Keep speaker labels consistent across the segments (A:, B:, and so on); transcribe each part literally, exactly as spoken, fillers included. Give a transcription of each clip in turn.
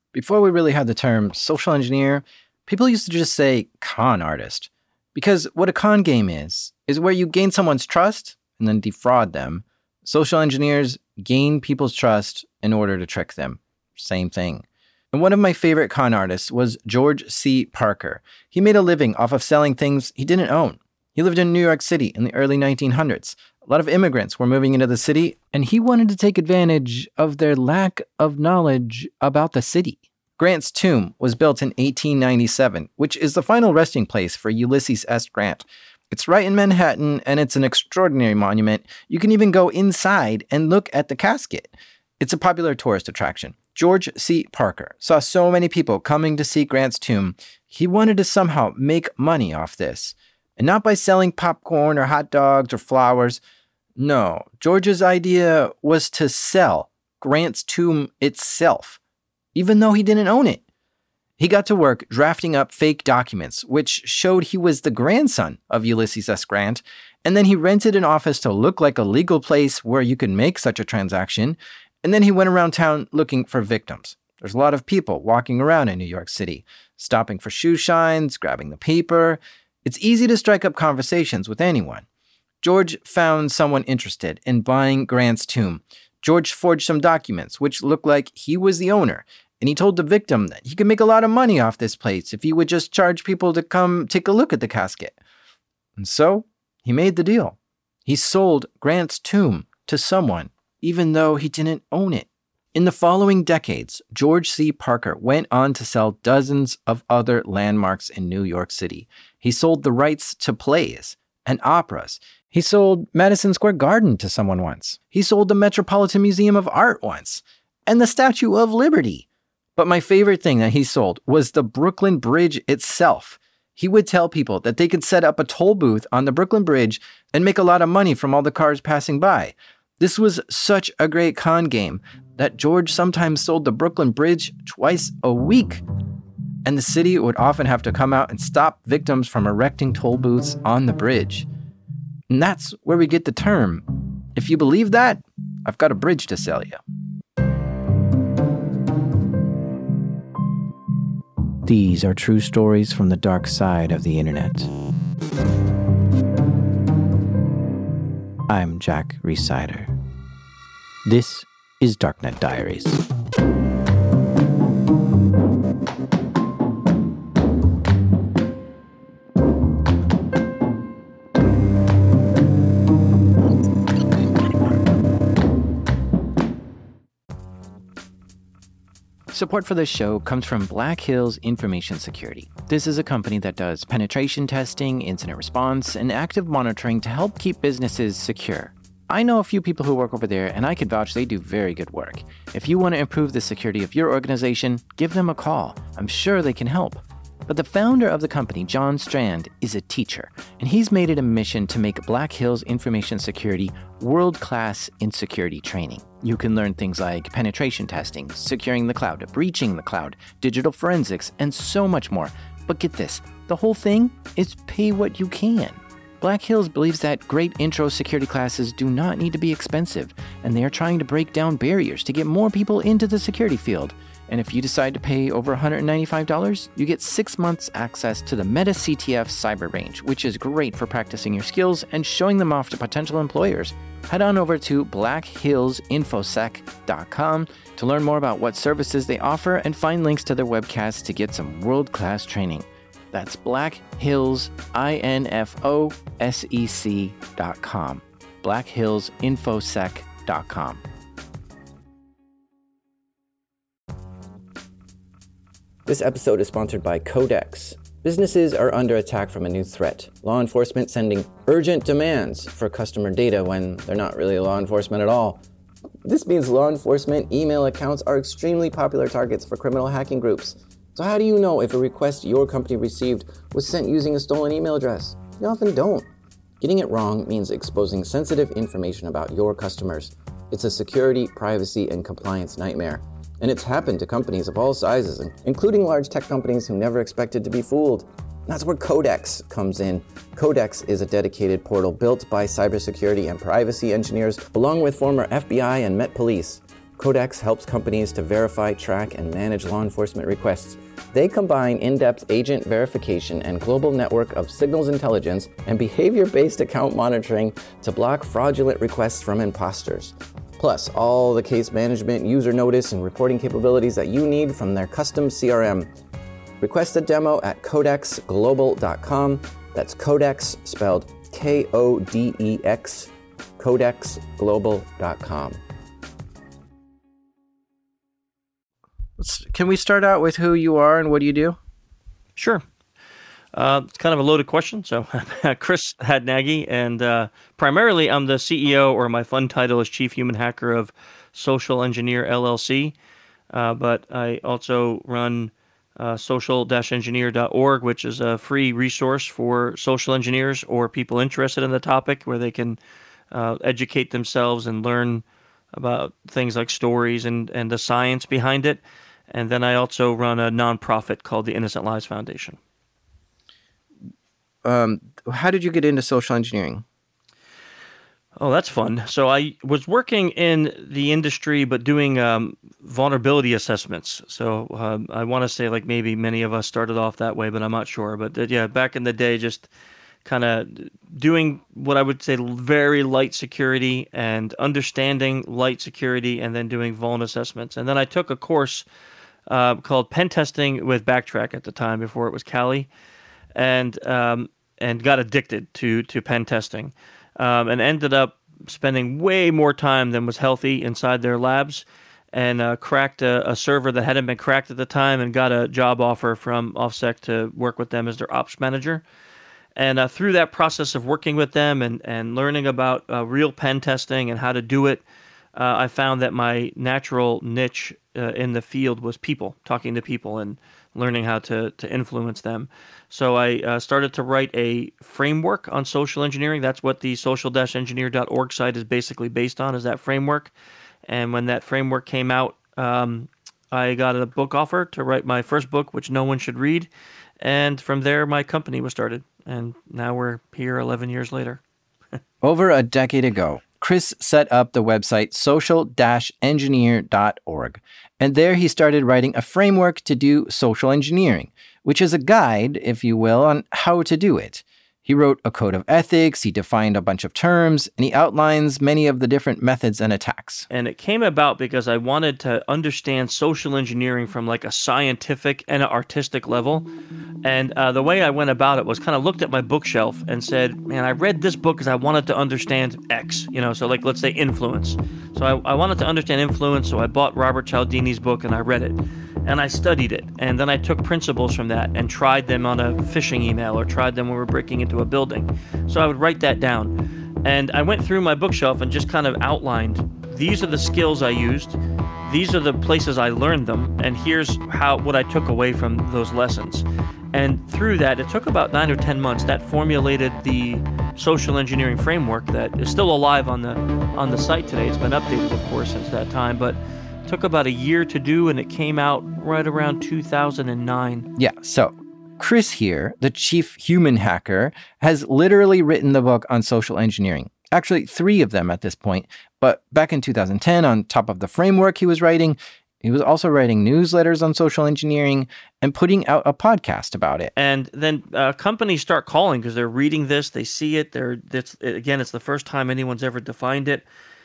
A: Before we really had the term social engineer, people used to just say con artist. Because what a con game is, is where you gain someone's trust and then defraud them. Social engineers gain people's trust in order to trick them. Same thing. And one of my favorite con artists was George C. Parker. He made a living off of selling things he didn't own. He lived in New York City in the early nineteen hundreds. A lot of immigrants were moving into the city, and he wanted to take advantage of their lack of knowledge about the city. Grant's tomb was built in eighteen ninety-seven, which is the final resting place for Ulysses S. Grant. It's right in Manhattan, and it's an extraordinary monument. You can even go inside and look at the casket. It's a popular tourist attraction. George C. Parker saw so many people coming to see Grant's tomb, he wanted to somehow make money off this. And not by selling popcorn or hot dogs or flowers. No, George's idea was to sell Grant's tomb itself, even though he didn't own it. He got to work drafting up fake documents, which showed he was the grandson of Ulysses S. Grant, and then he rented an office to look like a legal place where you could make such a transaction, and then he went around town looking for victims. There's a lot of people walking around in New York City, stopping for shoe shines, grabbing the paper. It's easy to strike up conversations with anyone. George found someone interested in buying Grant's tomb. George forged some documents, which looked like he was the owner, and he told the victim that he could make a lot of money off this place if he would just charge people to come take a look at the casket. And so, he made the deal. He sold Grant's tomb to someone, even though he didn't own it. In the following decades, George C. Parker went on to sell dozens of other landmarks in New York City. He sold the rights to plays and operas. He sold Madison Square Garden to someone once. He sold the Metropolitan Museum of Art once, and the Statue of Liberty. But my favorite thing that he sold was the Brooklyn Bridge itself. He would tell people that they could set up a toll booth on the Brooklyn Bridge and make a lot of money from all the cars passing by. This was such a great con game that George sometimes sold the Brooklyn Bridge twice a week. And the city would often have to come out and stop victims from erecting toll booths on the bridge. And that's where we get the term, if you believe that, I've got a bridge to sell you. These are true stories from the dark side of the internet. I'm Jack Rhysider. This is Darknet Diaries. Support for this show comes from Black Hills Information Security. This is a company that does penetration testing, incident response, and active monitoring to help keep businesses secure. I know a few people who work over there, and I can vouch they do very good work. If you want to improve the security of your organization, give them a call. I'm sure they can help. But the founder of the company, John Strand, is a teacher, and he's made it a mission to make Black Hills Information Security world-class in security training. You can learn things like penetration testing, securing the cloud, breaching the cloud, digital forensics, and so much more. But get this, the whole thing is pay what you can. Black Hills believes that great intro security classes do not need to be expensive, and they are trying to break down barriers to get more people into the security field. And if you decide to pay over one hundred ninety-five dollars, you get six months access to the Meta C T F Cyber Range, which is great for practicing your skills and showing them off to potential employers. Head on over to black hills infosec dot com to learn more about what services they offer and find links to their webcasts to get some world-class training. That's black hills infosec dot com. black hills infosec dot com. This episode is sponsored by Codex. Businesses are under attack from a new threat. Law enforcement sending urgent demands for customer data when they're not really law enforcement at all. This means law enforcement email accounts are extremely popular targets for criminal hacking groups. So how do you know if a request your company received was sent using a stolen email address? You often don't. Getting it wrong means exposing sensitive information about your customers. It's a security, privacy, and compliance nightmare. And it's happened to companies of all sizes, including large tech companies who never expected to be fooled. That's where Codex comes in. Codex is a dedicated portal built by cybersecurity and privacy engineers, along with former F B I and Met Police.
B: Codex helps companies to verify, track, and manage law enforcement requests. They combine in-depth agent verification and global network of signals intelligence and behavior-based account monitoring to block fraudulent requests from imposters. Plus, all the case management, user notice, and reporting capabilities that you need from their custom C R M. Request a demo at codex global dot com. That's Codex, spelled K O D E X, codex global dot com.
A: Let's, can we start out with who you are and what do you do?
C: Sure. Uh, it's kind of a loaded question. So, Chris Hadnagy, and uh, primarily I'm the C E O, or my fun title is Chief Human Hacker of Social Engineer L L C. Uh, but I also run uh, social dash engineer dot org, which is a free resource for social engineers or people interested in the topic, where they can uh, educate themselves and learn about things like stories and, and the science behind it. And then I also run a nonprofit called the Innocent Lives Foundation.
A: Um, how did you get into social engineering?
C: Oh, that's fun. So I was working in the industry, but doing um, vulnerability assessments. So um, I want to say like maybe many of us started off that way, but I'm not sure. But uh, yeah, back in the day, just kind of doing what I would say very light security and understanding light security, and then doing vuln assessments. And then I took a course uh, called Pen Testing with Backtrack at the time, before it was Kali, and um, and got addicted to to pen testing, um, and ended up spending way more time than was healthy inside their labs, and uh, cracked a, a server that hadn't been cracked at the time, and got a job offer from OffSec to work with them as their ops manager. And uh, through that process of working with them and, and learning about uh, real pen testing and how to do it, uh, I found that my natural niche uh, in the field was people, talking to people and learning how to, to influence them. So I uh, started to write a framework on social engineering. That's what the social dash engineer dot org site is basically based on, is that framework. And when that framework came out, um, I got a book offer to write my first book, which no one should read. And from there, my company was started. And now we're here eleven years later.
A: Over a decade ago, Chris set up the website social dash engineer dot org. And there he started writing a framework to do social engineering, which is a guide, if you will, on how to do it. He wrote a code of ethics, he defined a bunch of terms, and he outlines many of the different methods and attacks.
C: And it came about because I wanted to understand social engineering from like a scientific and an artistic level. And uh, the way I went about it was kind of looked at my bookshelf and said, man, I read this book because I wanted to understand X, you know, so like let's say influence. So I, I wanted to understand influence, so I bought Robert Cialdini's book and I read it. And I studied it, and then I took principles from that and tried them on a phishing email or tried them when we were breaking into a building. So I would write that down. And I went through my bookshelf and just kind of outlined, these are the skills I used, these are the places I learned them, and here's how what I took away from those lessons. And through that, it took about nine or ten months, that formulated the social engineering framework that is still alive on the on the site today. It's been updated, of course, since that time, but took about a year to do, and it came out right around two thousand nine.
A: Yeah, so Chris here, the chief human hacker, has literally written the book on social engineering. Actually, three of them at this point. But back in two thousand ten, on top of the framework he was writing, he was also writing newsletters on social engineering and putting out a podcast about it.
C: And then uh, companies start calling because they're reading this, they see it. They're it's, again, it's the first time anyone's ever defined it.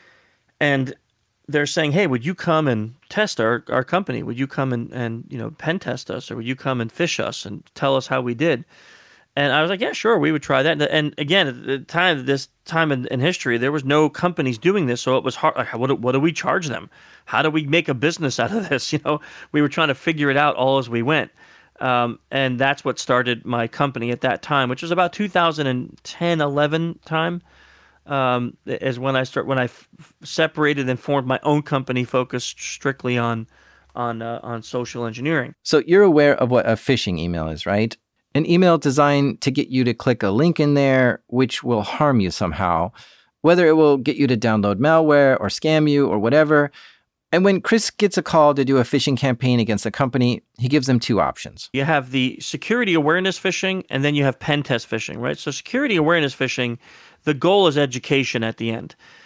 C: And they're saying, hey, would you come and test our, our company? Would you come and, and, you know, pen test us? Or would you come and fish us and tell us how we did? And I was like, yeah, sure, we would try that. And again, at the time, this time in, in history, there was no companies doing this. So it was hard. Like, what, do, what do we charge them? How do we make a business out of this? You know, we were trying to figure it out all as we went. Um, and that's what started my company at that time, which was about two thousand ten, eleven time. Um, is when I start when I f- separated and formed my own company focused strictly on on uh, on social engineering.
A: So you're aware of what a phishing email is, right? An email designed to get you to click a link in there, which will harm you somehow, whether it will get you to download malware or scam you or whatever. And when Chris gets a call to do a phishing campaign against a company, he gives them two options.
C: You have the security awareness phishing, and then you have pen test phishing, right? So security awareness phishing, the goal is education at the end.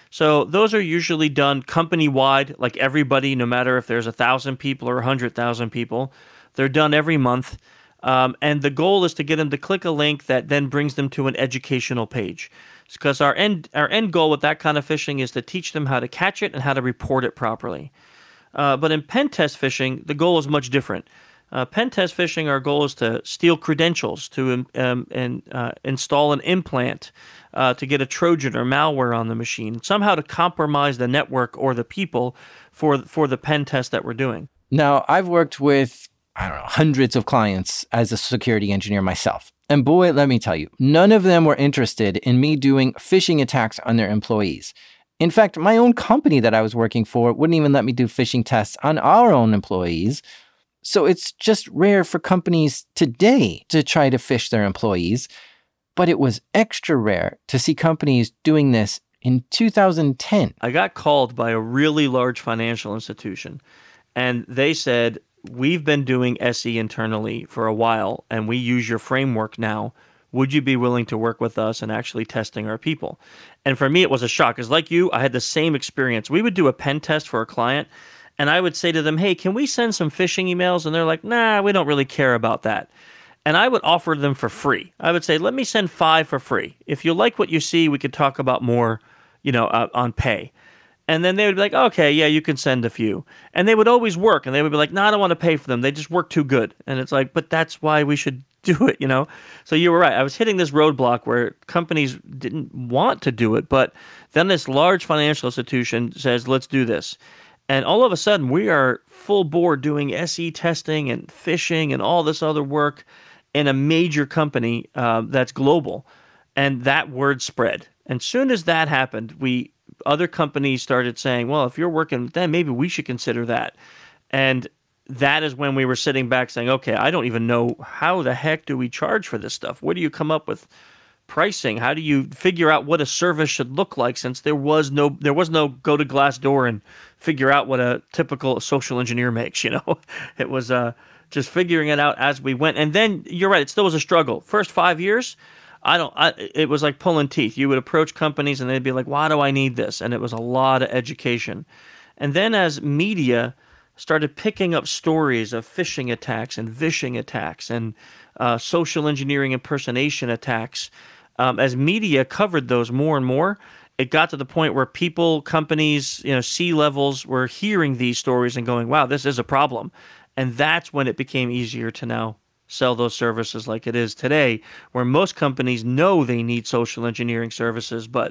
C: So those are usually done company-wide, like everybody, no matter if there's a thousand people or a hundred thousand people. They're done every month. Um, and the goal is to get them to click a link that then brings them to an educational page. Because our end our end goal with that kind of phishing is to teach them how to catch it and how to report it properly. Uh, but in pen test phishing, the goal is much different. Uh, pen test phishing, our goal is to steal credentials, to um, and uh, install an implant, uh, to get a Trojan or malware on the machine, somehow to compromise the network or the people for for the pen test that we're doing.
A: Now, I've worked with, I don't know, hundreds of clients as a security engineer myself. And boy, let me tell you, none of them were interested in me doing phishing attacks on their employees. In fact, my own company that I was working for wouldn't even let me do phishing tests on our own employees. So it's just rare for companies today to try to phish their employees. But it was extra rare to see companies doing this in two thousand ten.
C: I got called by a really large financial institution, and they said, we've been doing S E internally for a while, and we use your framework now. Would you be willing to work with us and actually testing our people? And for me, it was a shock, because like you, I had the same experience. We would do a pen test for a client, and I would say to them, hey, can we send some phishing emails? And they're like, nah, we don't really care about that. And I would offer them for free. I would say, let me send five for free. If you like what you see, we could talk about more, you know, uh, on pay. And then they would be like, okay, yeah, you can send a few. And they would always work. And they would be like, no, I don't want to pay for them. They just work too good. And it's like, but that's why we should do it, you know? So you were right. I was hitting this roadblock where companies didn't want to do it. But then this large financial institution says, let's do this. And all of a sudden, we are full board doing S E testing and phishing and all this other work in a major company uh, that's global. And that word spread. And soon as that happened, we other companies started saying, well, if you're working with them, maybe we should consider that. And that is when we were sitting back saying, okay, I don't even know how the heck do we charge for this stuff? Where do you come up with pricing? How do you figure out what a service should look like, since there was no there was no go to Glassdoor and figure out what a typical social engineer makes, you know? It was uh, just figuring it out as we went. And then you're right, it still was a struggle. First five years, I don't. I, it was like pulling teeth. You would approach companies and they'd be like, "Why do I need this?" And it was a lot of education. And then as media started picking up stories of phishing attacks and vishing attacks and uh, social engineering impersonation attacks, um, as media covered those more and more, it got to the point where people, companies, you know, C-levels were hearing these stories and going, "Wow, this is a problem." And that's when it became easier to now sell those services like it is today, where most companies know they need social engineering services, but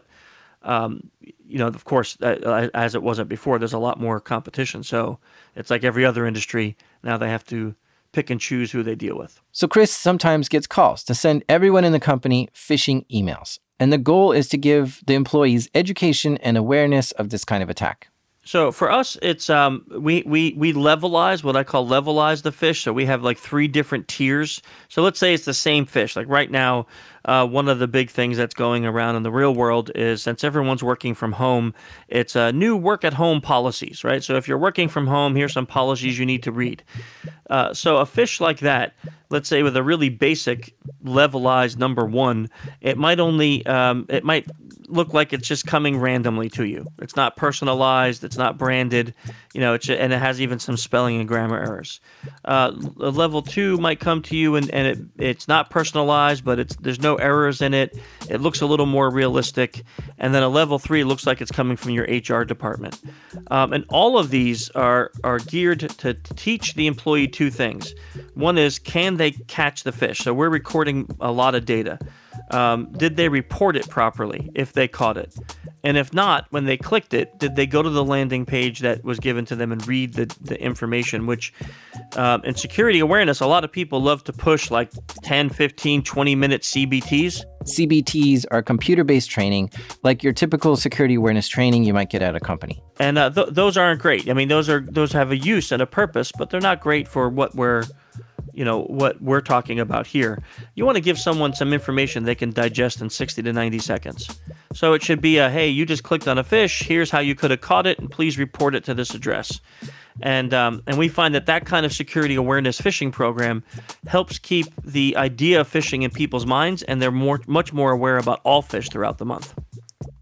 C: um, you know, of course, uh, as it wasn't before, there's a lot more competition. So it's like every other industry. Now they have to pick and choose who they deal with.
A: So Chris sometimes gets calls to send everyone in the company phishing emails. And the goal is to give the employees education and awareness of this kind of attack.
C: So for us, it's um, we we we levelize, what I call levelize the fish. So we have like three different tiers. So let's say it's the same fish. Like right now, uh, one of the big things that's going around in the real world is, since everyone's working from home, it's uh, new work at home policies, right? So if you're working from home, here's some policies you need to read. Uh, so a fish like that, let's say with a really basic levelized number one, it might only um, it might look like it's just coming randomly to you. It's not personalized. It's not branded, you know, it's, and it has even some spelling and grammar errors. Uh, level two might come to you and, and it, it's not personalized, but it's there's no errors in it. It looks a little more realistic. And then a level three looks like it's coming from your H R department. Um, and all of these are, are geared to teach the employee two things. One is, can they catch the fish? So we're recording a lot of data. Um, did they report it properly if they caught it? And if not, when they clicked it, did they go to the landing page that was given to them and read the, the information? Which, um, in security awareness, a lot of people love to push like ten, fifteen, twenty minute C B Ts.
A: C B Ts are computer-based training, like your typical security awareness training you might get at a company.
C: And uh, th- those aren't great. I mean, those are those have a use and a purpose, but they're not great for what we're you know, what we're talking about here. You want to give someone some information they can digest in sixty to ninety seconds. So it should be a, hey, you just clicked on a fish, here's how you could have caught it, and please report it to this address. And um, and we find that that kind of security awareness phishing program helps keep the idea of phishing in people's minds, and they're more much more aware about all fish throughout the month.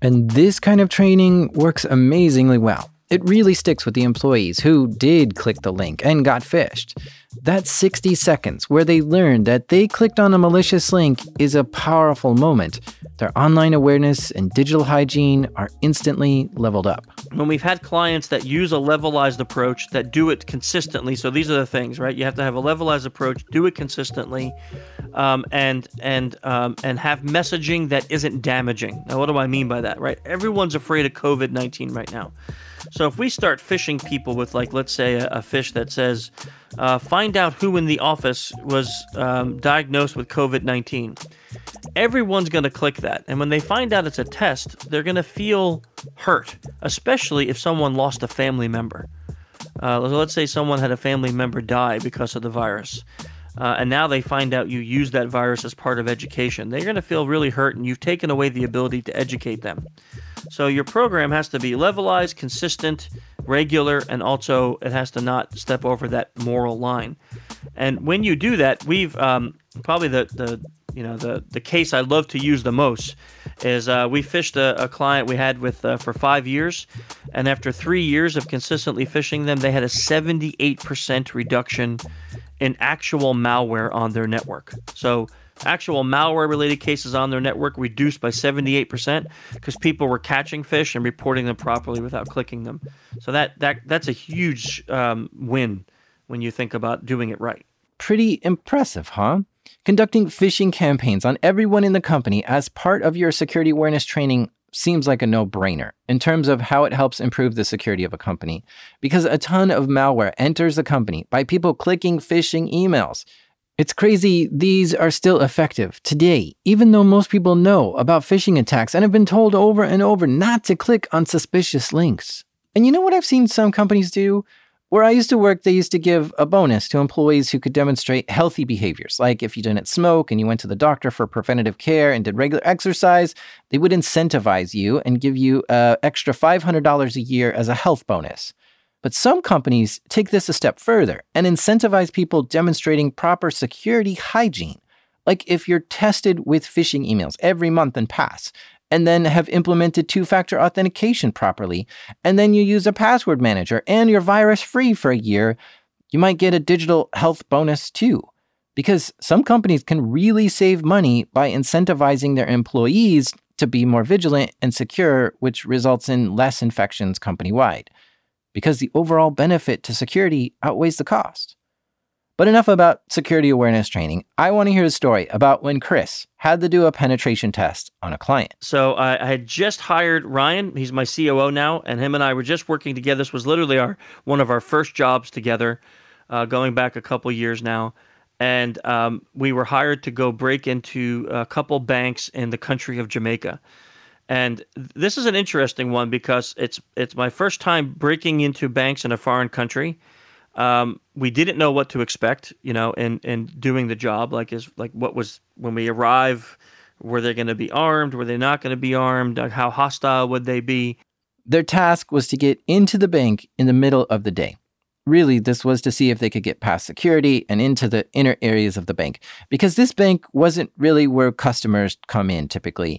A: And this kind of training works amazingly well. It really sticks with the employees who did click the link and got phished. That sixty seconds where they learned that they clicked on a malicious link is a powerful moment. Their online awareness and digital hygiene are instantly leveled up.
C: When we've had clients that use a levelized approach, that do it consistently, so these are the things, right? You have to have a levelized approach, do it consistently, um, and and um, and have messaging that isn't damaging. Now, what do I mean by that, right? Everyone's afraid of covid nineteen right now. So if we start phishing people with, like, let's say a, a phish that says, uh, find out who in the office was um, diagnosed with covid nineteen, everyone's going to click that. And when they find out it's a test, they're going to feel hurt, especially if someone lost a family member. Uh, let's say someone had a family member die because of the virus. Uh, and now they find out you use that virus as part of education. They're going to feel really hurt, and you've taken away the ability to educate them. So your program has to be levelized, consistent, regular, and also it has to not step over that moral line. And when you do that, we've um, probably the, the you know the the case I love to use the most is uh, we phished a, a client we had with uh, for five years, and after three years of consistently phishing them, they had a seventy-eight percent reduction in actual malware on their network. So actual malware-related cases on their network reduced by seventy-eight percent because people were catching fish and reporting them properly without clicking them. So that that that's a huge um, win when you think about doing it right.
A: Pretty impressive, huh? Conducting phishing campaigns on everyone in the company as part of your security awareness training seems like a no-brainer in terms of how it helps improve the security of a company, because a ton of malware enters the company by people clicking phishing emails. It's crazy these are still effective today, even though most people know about phishing attacks and have been told over and over not to click on suspicious links. And you know what I've seen some companies do? Where I used to work, they used to give a bonus to employees who could demonstrate healthy behaviors. Like if you didn't smoke and you went to the doctor for preventative care and did regular exercise, they would incentivize you and give you an extra five hundred dollars a year as a health bonus. But some companies take this a step further and incentivize people demonstrating proper security hygiene. Like if you're tested with phishing emails every month and pass, and then have implemented two-factor authentication properly, and then you use a password manager and you're virus-free for a year, you might get a digital health bonus too. Because some companies can really save money by incentivizing their employees to be more vigilant and secure, which results in less infections company-wide. Because the overall benefit to security outweighs the cost. But enough about security awareness training. I want to hear a story about when Chris had to do a penetration test on a client.
C: So I, I had just hired Ryan. He's my C O O now, and him and I were just working together. This was literally our one of our first jobs together, uh, going back a couple years now. And um, we were hired to go break into a couple banks in the country of Jamaica. And this is an interesting one because it's it's my first time breaking into banks in a foreign country. Um, we didn't know what to expect, you know, in, in doing the job. Like, is like what was when we arrive, were they going to be armed? Were they not going to be armed? How hostile would they be?
A: Their task was to get into the bank in the middle of the day. Really, this was to see if they could get past security and into the inner areas of the bank, because this bank wasn't really where customers come in typically.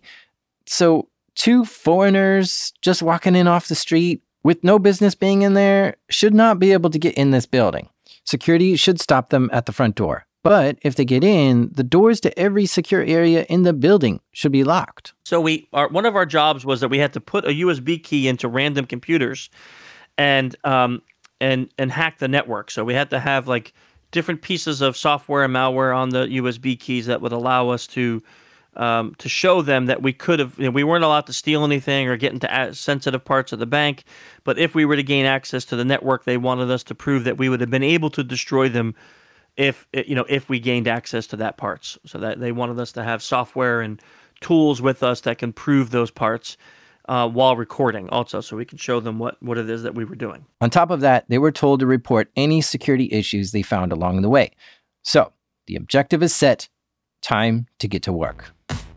A: So two foreigners just walking in off the street with no business being in there should not be able to get in this building. Security should stop them at the front door. But if they get in, the doors to every secure area in the building should be locked.
C: So we, our, one of our jobs was that we had to put a U S B key into random computers and um, and and hack the network. So we had to have like different pieces of software and malware on the U S B keys that would allow us to Um, to show them that we could have, you know, we weren't allowed to steal anything or get into a- sensitive parts of the bank. But if we were to gain access to the network, they wanted us to prove that we would have been able to destroy them if, you know, if we gained access to that parts. So that they wanted us to have software and tools with us that can prove those parts uh, while recording also, so we can show them what, what it is that we were doing.
A: On top of that, they were told to report any security issues they found along the way. So the objective is set. Time to get to work.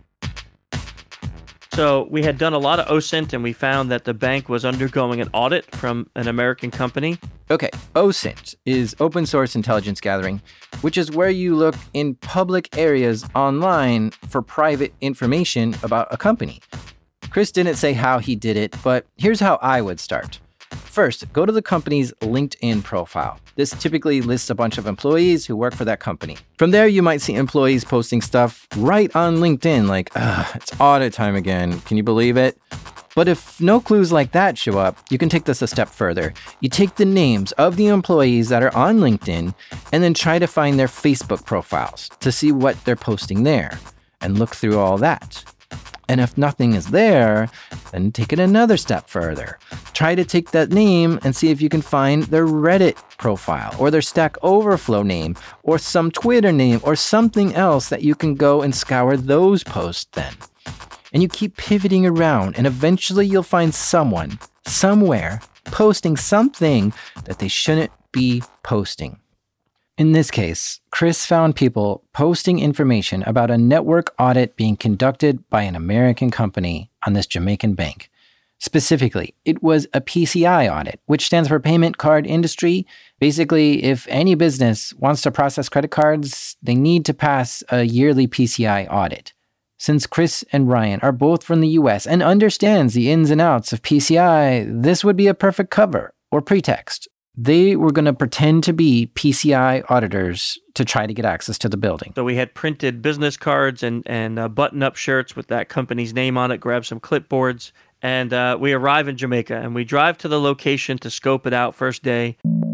C: So we had done a lot of O S I N T, and we found that the bank was undergoing an audit from an American company.
A: Okay, O S I N T is open source intelligence gathering, which is where you look in public areas online for private information about a company. Chris didn't say how he did it, but here's how I would start. First, go to the company's LinkedIn profile. This typically lists a bunch of employees who work for that company. From there, you might see employees posting stuff right on LinkedIn, like, ugh, it's audit time again. Can you believe it? But if no clues like that show up, you can take this a step further. You take the names of the employees that are on LinkedIn and then try to find their Facebook profiles to see what they're posting there and look through all that. And if nothing is there, then take it another step further. Try to take that name and see if you can find their Reddit profile or their Stack Overflow name or some Twitter name or something else that you can go and scour those posts then. And you keep pivoting around, and eventually you'll find someone, somewhere, posting something that they shouldn't be posting. In this case, Chris found people posting information about a network audit being conducted by an American company on this Jamaican bank. Specifically, it was a P C I audit, which stands for Payment Card Industry. Basically, if any business wants to process credit cards, they need to pass a yearly P C I audit. Since Chris and Ryan are both from the U S and understands the ins and outs of P C I, this would be a perfect cover or pretext. They were going to pretend to be P C I auditors to try to get access to the building.
C: So we had printed business cards and, and uh, button-up shirts with that company's name on it, grabbed some clipboards, and uh, we arrive in Jamaica, and we drive to the location to scope it out first day.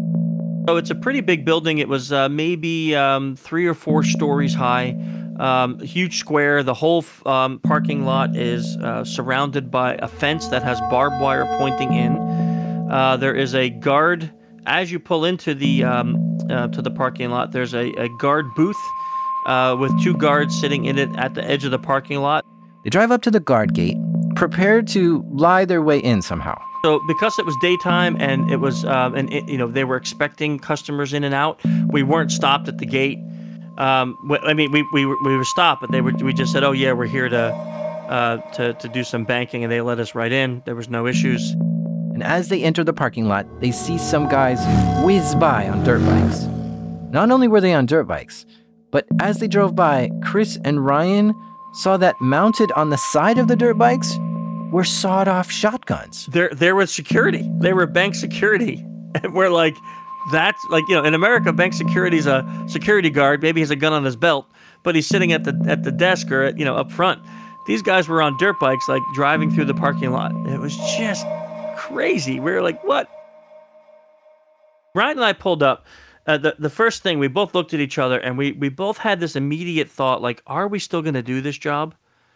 C: So it's a pretty big building. It was uh, maybe um, three or four stories high. Um, huge square. The whole um, parking lot is uh, surrounded by a fence that has barbed wire pointing in. Uh, there is a guard as you pull into the um, uh, to the parking lot. There's a, a guard booth uh, with two guards sitting in it at the edge of the parking lot.
A: They drive up to the guard gate, prepared to lie their way in somehow.
C: So because it was daytime and it was, um, and it, you know, they were expecting customers in and out, we weren't stopped at the gate. Um, I mean, we, we, we were stopped, but they were, we just said, oh yeah, we're here to, uh, to, to do some banking, and they let us right in. There was no issues.
A: And as they enter the parking lot, they see some guys whiz by on dirt bikes. Not only were they on dirt bikes, but as they drove by, Chris and Ryan saw that mounted on the side of the dirt bikes were sawed-off shotguns.
C: There, there was security. They were bank security. And we're like, that's like, you know, in America, bank security's a security guard. Maybe he has a gun on his belt, but he's sitting at the at the desk or at, you know, up front. These guys were on dirt bikes, like driving through the parking lot. It was just crazy. We were like, what? Ryan and I pulled up. Uh, the the first thing, we both looked at each other, and we we both had this immediate thought, like, are we still going to do this job?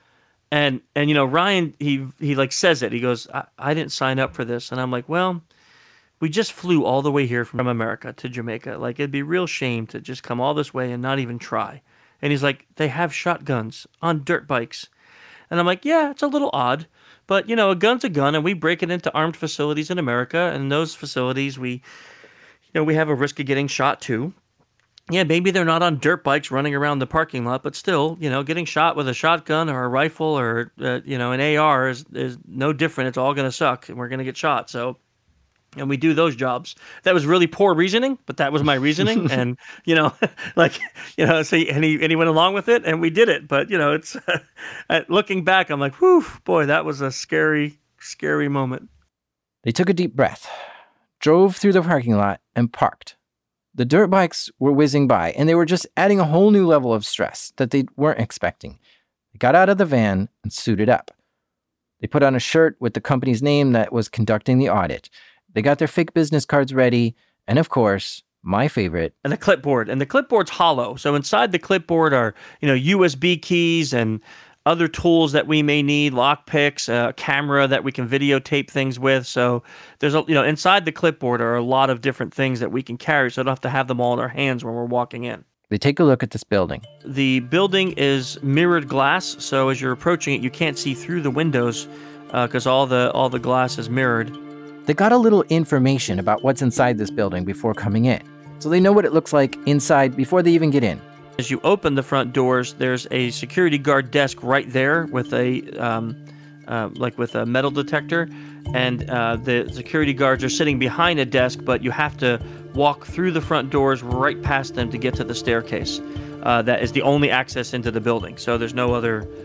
C: And and you know, Ryan, he he like says it. He goes, I, I didn't sign up for this. And I'm like, well, we just flew all the way here from America to Jamaica. Like, it'd be real shame to just come all this way and not even try. And he's like, they have shotguns on dirt bikes. And I'm like, yeah, it's a little odd. But, you know, a gun's a gun, and we break it into armed facilities in America. And those facilities, we, you know, we have a risk of getting shot too. Yeah, maybe they're not on dirt bikes running around the parking lot, but still, you know, getting shot with a shotgun or a rifle or, uh, you know, an A R is, is no different. It's all going to suck, and we're going to get shot. So, and we do those jobs. That was really poor reasoning, but that was my reasoning. And, you know, like, you know, so, and he, and he went along with it, and we did it. But, you know, it's, uh, looking back, I'm like, whew, boy, that was a scary, scary moment.
A: They took a deep breath, drove through the parking lot, and parked. The dirt bikes were whizzing by, and they were just adding a whole new level of stress that they weren't expecting. They got out of the van and suited up. They put on a shirt with the company's name that was conducting the audit. They got their fake business cards ready, and of course, my favorite.
C: And the clipboard. And the clipboard's hollow. So inside the clipboard are, you know, U S B keys and other tools that we may need, lock picks, a camera that we can videotape things with. So there's a, you know, inside the clipboard are a lot of different things that we can carry, so I don't have to have them all in our hands when we're walking in.
A: They take a look at this building.
C: The building is mirrored glass, so as you're approaching it, you can't see through the windows because uh, all the all the glass is mirrored.
A: They got a little information about what's inside this building before coming in, so they know what it looks like inside before they even get in.
C: As you open the front doors, there's a security guard desk right there with a um, uh, like with a metal detector, and uh, the security guards are sitting behind a desk, but you have to walk through the front doors right past them to get to the staircase. Uh, that is the only access into the building, so there's no other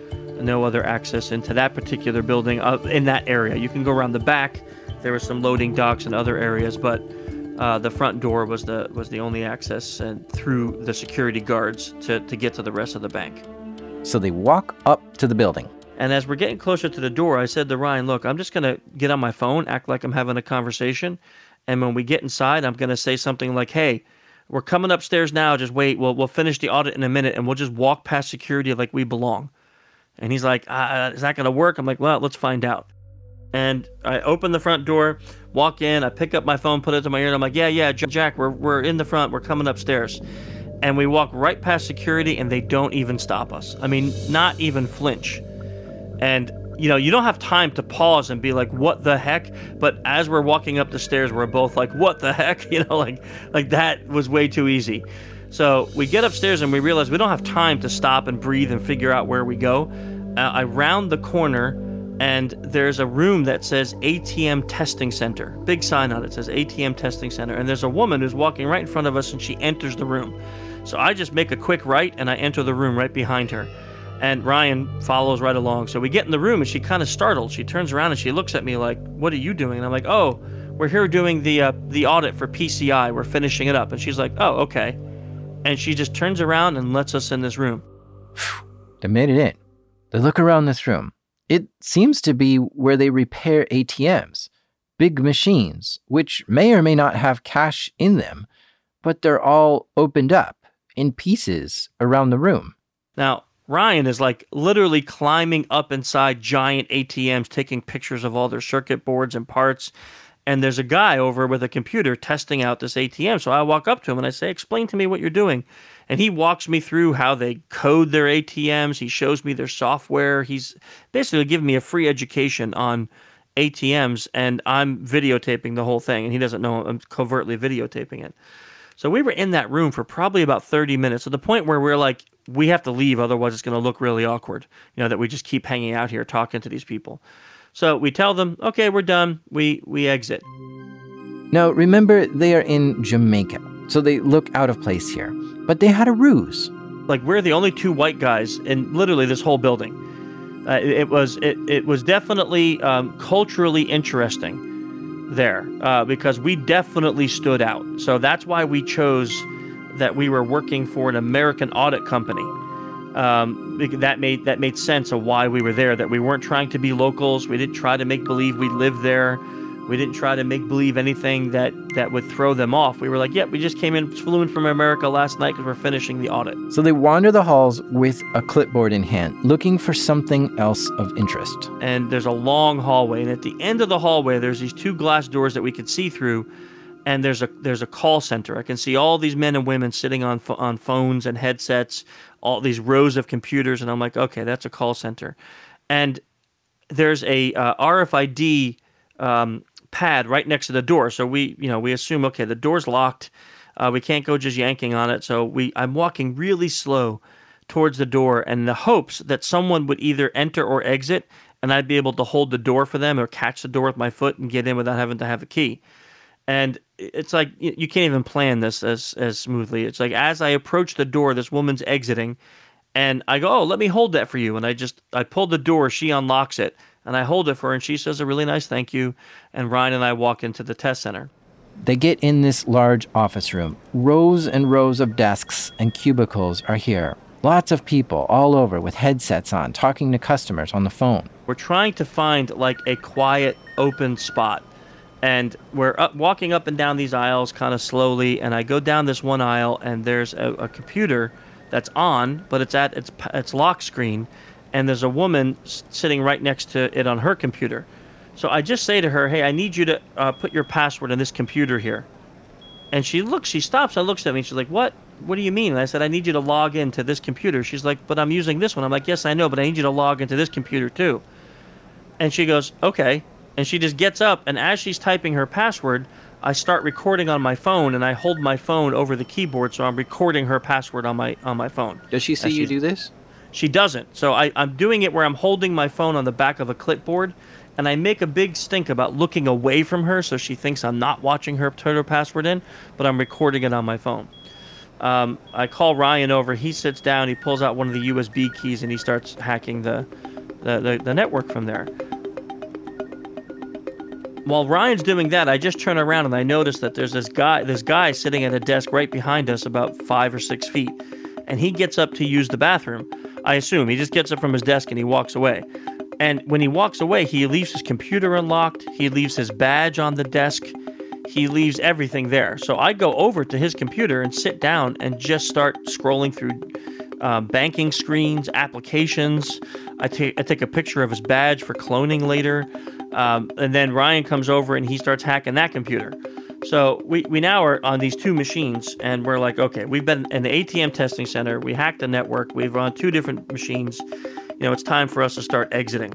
C: no other access into that particular building uh, in that area. You can go around the back. There were some loading docks and other areas, but uh, the front door was the was the only access and through the security guards to, to get to the rest of the bank.
A: So they walk up to the building.
C: And as we're getting closer to the door, I said to Ryan, look, I'm just going to get on my phone, act like I'm having a conversation. And when we get inside, I'm going to say something like, hey, we're coming upstairs now. Just wait. We'll, we'll finish the audit in a minute, and we'll just walk past security like we belong. And he's like, uh, is that going to work? I'm like, well, let's find out. And I open the front door, walk in. I pick up my phone, put it to my ear, and I'm like, yeah, yeah, Jack, we're, we're in the front. We're coming upstairs. And we walk right past security, and they don't even stop us. I mean, not even flinch. And, you know, you don't have time to pause and be like, what the heck? But as we're walking up the stairs, we're both like, what the heck? You know, like, like that was way too easy. So we get upstairs and we realize we don't have time to stop and breathe and figure out where we go. Uh, I round the corner and there's a room that says A T M Testing Center. Big sign on it says A T M Testing Center. And there's a woman who's walking right in front of us and she enters the room. So I just make a quick right and I enter the room right behind her. And Ryan follows right along. So we get in the room and she kind of startled. She turns around and she looks at me like, what are you doing? And I'm like, oh, we're here doing the uh, the audit for P C I. We're finishing it up. And she's like, oh, okay. And she just turns around and lets us in this room.
A: They made it in. They look around this room. It seems to be where they repair A T Ms, big machines, which may or may not have cash in them, but they're all opened up in pieces around the room.
C: Now, Ryan is like literally climbing up inside giant A T Ms, taking pictures of all their circuit boards and parts. And there's a guy over with a computer testing out this A T M. So I walk up to him and I say, explain to me what you're doing. And he walks me through how they code their A T Ms. He shows me their software. He's basically giving me a free education on A T Ms. And I'm videotaping the whole thing. And he doesn't know I'm covertly videotaping it. So we were in that room for probably about thirty minutes, to the point where we're like, we have to leave, otherwise it's going to look really awkward, you know, that we just keep hanging out here talking to these people. So we tell them, okay, we're done. We we exit.
A: Now, remember, they are in Jamaica, so they look out of place here. But they had a ruse.
C: Like, we're the only two white guys in literally this whole building. Uh, it, it was it it was definitely um, culturally interesting there uh, because we definitely stood out. So that's why we chose that we were working for an American audit company. Um, that made that made sense of why we were there, that we weren't trying to be locals. We didn't try to make believe we lived there. We didn't try to make believe anything that, that would throw them off. We were like, yep, yeah, we just came in, flew in from America last night because we're finishing the audit.
A: So they wander the halls with a clipboard in hand, looking for something else of interest.
C: And there's a long hallway, and at the end of the hallway, there's these two glass doors that we could see through. And there's a there's a call center. I can see all these men and women sitting on on phones and headsets, all these rows of computers, and I'm like, okay, that's a call center. And there's a uh, R F I D um, pad right next to the door. So we you know we assume, okay, the door's locked. Uh, we can't go just yanking on it. So we I'm walking really slow towards the door, in the hopes that someone would either enter or exit, and I'd be able to hold the door for them or catch the door with my foot and get in without having to have a key. And it's like, you can't even plan this as, as smoothly. It's like, as I approach the door, this woman's exiting, and I go, oh, let me hold that for you. And I just, I pull the door, she unlocks it, and I hold it for her, and she says a really nice thank you. And Ryan and I walk into the test center.
A: They get in this large office room. Rows and rows of desks and cubicles are here. Lots of people all over with headsets on, talking to customers on the phone.
C: We're trying to find like a quiet, open spot. And we're up, walking up and down these aisles kind of slowly, and I go down this one aisle, and there's a, a computer that's on, but it's at its its lock screen, and there's a woman sitting right next to it on her computer. So I just say to her, hey, I need you to uh, put your password in this computer here. And she looks, she stops and looks at me, and she's like, what? What do you mean? And I said, I need you to log into this computer. She's like, but I'm using this one. I'm like, yes, I know, but I need you to log into this computer too. And she goes, okay. And she just gets up, and as she's typing her password, I start recording on my phone, and I hold my phone over the keyboard, so I'm recording her password on my on my phone.
A: Does she see you do this?
C: She doesn't. So I, I'm doing it where I'm holding my phone on the back of a clipboard, and I make a big stink about looking away from her, so she thinks I'm not watching her put her password in, but I'm recording it on my phone. Um, I call Ryan over. He sits down. He pulls out one of the U S B keys, and he starts hacking the the, the, the network from there. While Ryan's doing that, I just turn around and I notice that there's this guy, this guy sitting at a desk right behind us, about five or six feet, and he gets up to use the bathroom. I assume he just gets up from his desk and he walks away. And when he walks away, he leaves his computer unlocked. He leaves his badge on the desk. He leaves everything there. So I go over to his computer and sit down and just start scrolling through uh, banking screens, applications. I take I take a picture of his badge for cloning later. Um, and then Ryan comes over and he starts hacking that computer. So we, we now are on these two machines, and we're like, okay, we've been in the A T M testing center. We hacked the network. We've run two different machines. You know, it's time for us to start exiting.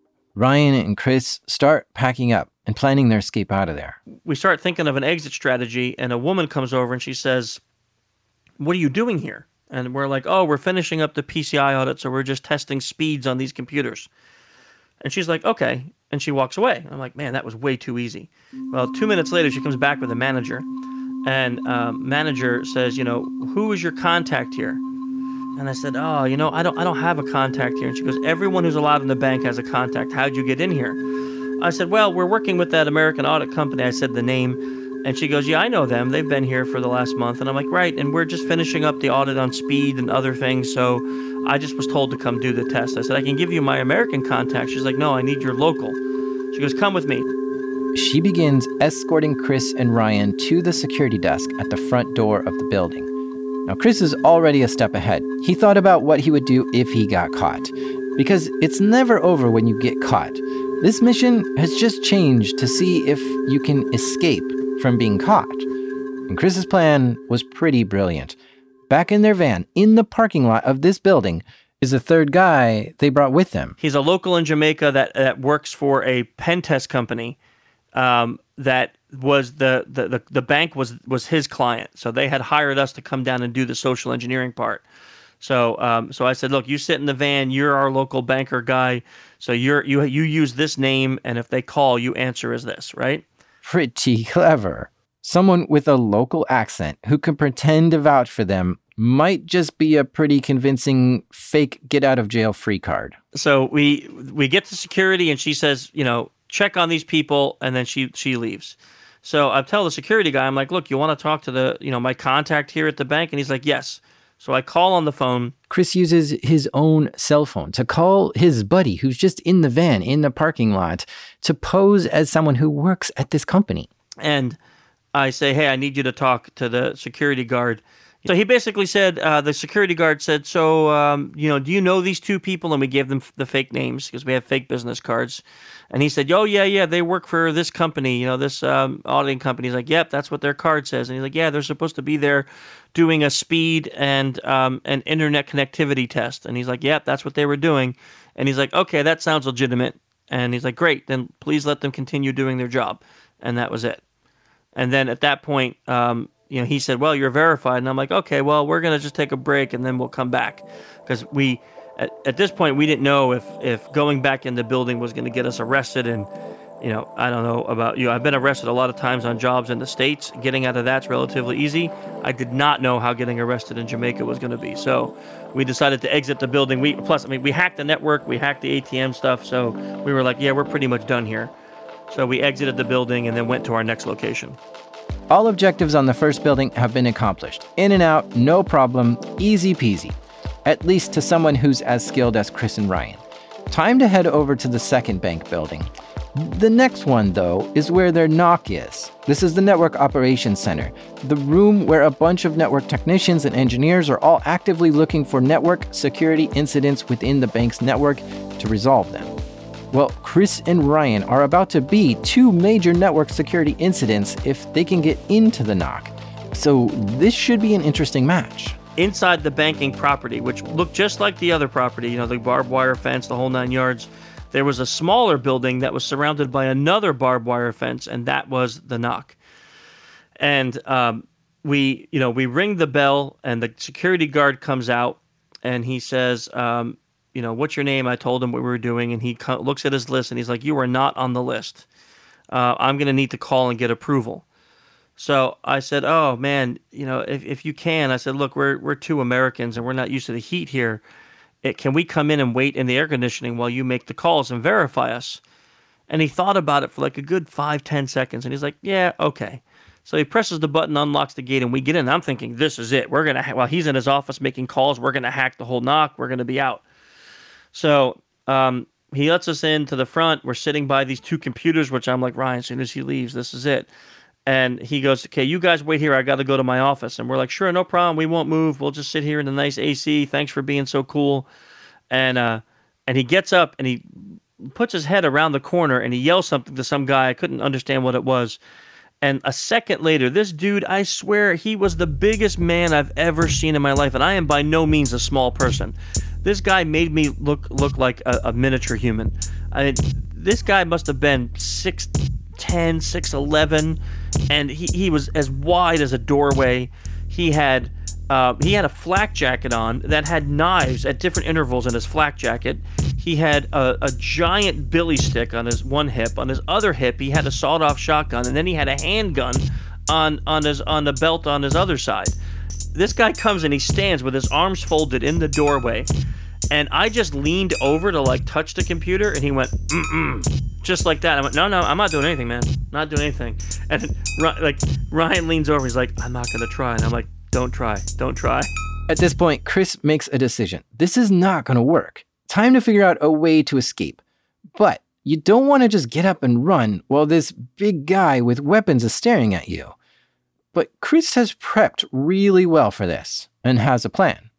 A: Ryan and Chris start packing up and planning their escape out of there.
C: We start thinking of an exit strategy, and a woman comes over and she says, "What are you doing here?" And we're like, "Oh, we're finishing up the P C I audit, so we're just testing speeds on these computers." And she's like, "Okay." And she walks away. I'm like, man, that was way too easy. Well, two minutes later, she comes back with a manager. And um, manager says, you know, who is your contact here? And I said, oh, you know, I don't I don't have a contact here. And she goes, everyone who's allowed in the bank has a contact. How'd you get in here? I said, well, we're working with that American audit company. I said the name. And she goes, yeah, I know them. They've been here for the last month. And I'm like, right. And we're just finishing up the audit on speed and other things. So I just was told to come do the test. I said, I can give you my American contact. She's like, no, I need your local. She goes, come with me.
A: She begins escorting Chris and Ryan to the security desk at the front door of the building. Now, Chris is already a step ahead. He thought about what he would do if he got caught. Because it's never over when you get caught. This mission has just changed to see if you can escape from being caught. And Chris's plan was pretty brilliant. Back in their van, in the parking lot of this building, is a third guy they brought with them.
C: He's a local in Jamaica that, that works for a pen test company um, that was the, the, the, the bank was, was his client. So they had hired us to come down and do the social engineering part. So um, so I said, look, you sit in the van, you're our local banker guy. So you're you you use this name, and if they call, you answer as this, right?
A: Pretty clever. Someone with a local accent who can pretend to vouch for them might just be a pretty convincing fake get-out-of-jail-free card.
C: So we we get to security, and she says, you know, check on these people, and then she she leaves. So I tell the security guy, I'm like, look, you want to talk to the, you know, my contact here at the bank? And he's like, yes. So I call on the phone.
A: Chris uses his own cell phone to call his buddy who's just in the van, in the parking lot, to pose as someone who works at this company.
C: And I say, hey, I need you to talk to the security guard. So he basically said, uh, the security guard said, so, um, you know, do you know these two people? And we gave them the fake names because we have fake business cards. And he said, oh, yeah, yeah, they work for this company, you know, this um, auditing company. He's like, yep, that's what their card says. And he's like, yeah, they're supposed to be there doing a speed and um, an internet connectivity test. And he's like, yep, that's what they were doing. And he's like, okay, that sounds legitimate. And he's like, great, then please let them continue doing their job. And that was it. And then at that point, um, you know, he said, well, you're verified. And I'm like, okay, well, we're going to just take a break and then we'll come back. Because we, at, at this point, we didn't know if, if going back in the building was going to get us arrested. And, you know, I don't know about you. I've been arrested a lot of times on jobs in the States. Getting out of that's relatively easy. I did not know how getting arrested in Jamaica was going to be. So we decided to exit the building. We Plus, I mean, we hacked the network. We hacked the A T M stuff. So we were like, yeah, we're pretty much done here. So we exited the building and then went to our next location.
A: All objectives on the first building have been accomplished. In and out, no problem, easy peasy. At least to someone who's as skilled as Chris and Ryan. Time to head over to the second bank building. The next one, though, is where their N O C is. This is the Network Operations Center, the room where a bunch of network technicians and engineers are all actively looking for network security incidents within the bank's network to resolve them. Well, Chris and Ryan are about to be two major network security incidents if they can get into the N O C. So this should be an interesting match.
C: Inside the banking property, which looked just like the other property, you know, the barbed wire fence, the whole nine yards, there was a smaller building that was surrounded by another barbed wire fence, and that was the N O C. And um, we, you know, we ring the bell, and the security guard comes out, and he says, um, you know, what's your name? I told him what we were doing, and he co- looks at his list, and he's like, you are not on the list. Uh, I'm going to need to call and get approval. So I said, oh, man, you know, if, if you can, I said, look, we're we're two Americans, and we're not used to the heat here. it, can we come in and wait in the air conditioning while you make the calls and verify us? And he thought about it for like a good five, ten seconds. And he's like, yeah, okay. So he presses the button, unlocks the gate, and we get in. I'm thinking, this is it. We're going to, ha- while he's in his office making calls, we're going to hack the whole knock. We're going to be out. So um, he lets us in to the front. We're sitting by these two computers, which I'm like, Ryan, as soon as he leaves, this is it. And he goes, okay, you guys wait here. I got to go to my office. And we're like, sure, no problem. We won't move. We'll just sit here in the nice A C. Thanks for being so cool. And uh, and he gets up and he puts his head around the corner and he yells something to some guy. I couldn't understand what it was. And a second later, this dude, I swear, he was the biggest man I've ever seen in my life. And I am by no means a small person. This guy made me look look like a, a miniature human. I mean, this guy must have been six ten, six eleven, and he, he was as wide as a doorway. He had uh, he had a flak jacket on that had knives at different intervals in his flak jacket. He had a, a giant billy stick on his one hip. On his other hip, he had a sawed-off shotgun, and then he had a handgun on on his on the belt on his other side. This guy comes and he stands with his arms folded in the doorway, and I just leaned over to like touch the computer, and he went, mm-mm, just like that. I went, no, no, I'm not doing anything, man. Not doing anything. And like Ryan leans over, he's like, I'm not gonna try, and I'm like, don't try, don't try.
A: At this point, Chris makes a decision. This is not going to work. Time to figure out a way to escape. But you don't want to just get up and run while this big guy with weapons is staring at you. But Chris has prepped really well for this and has a plan.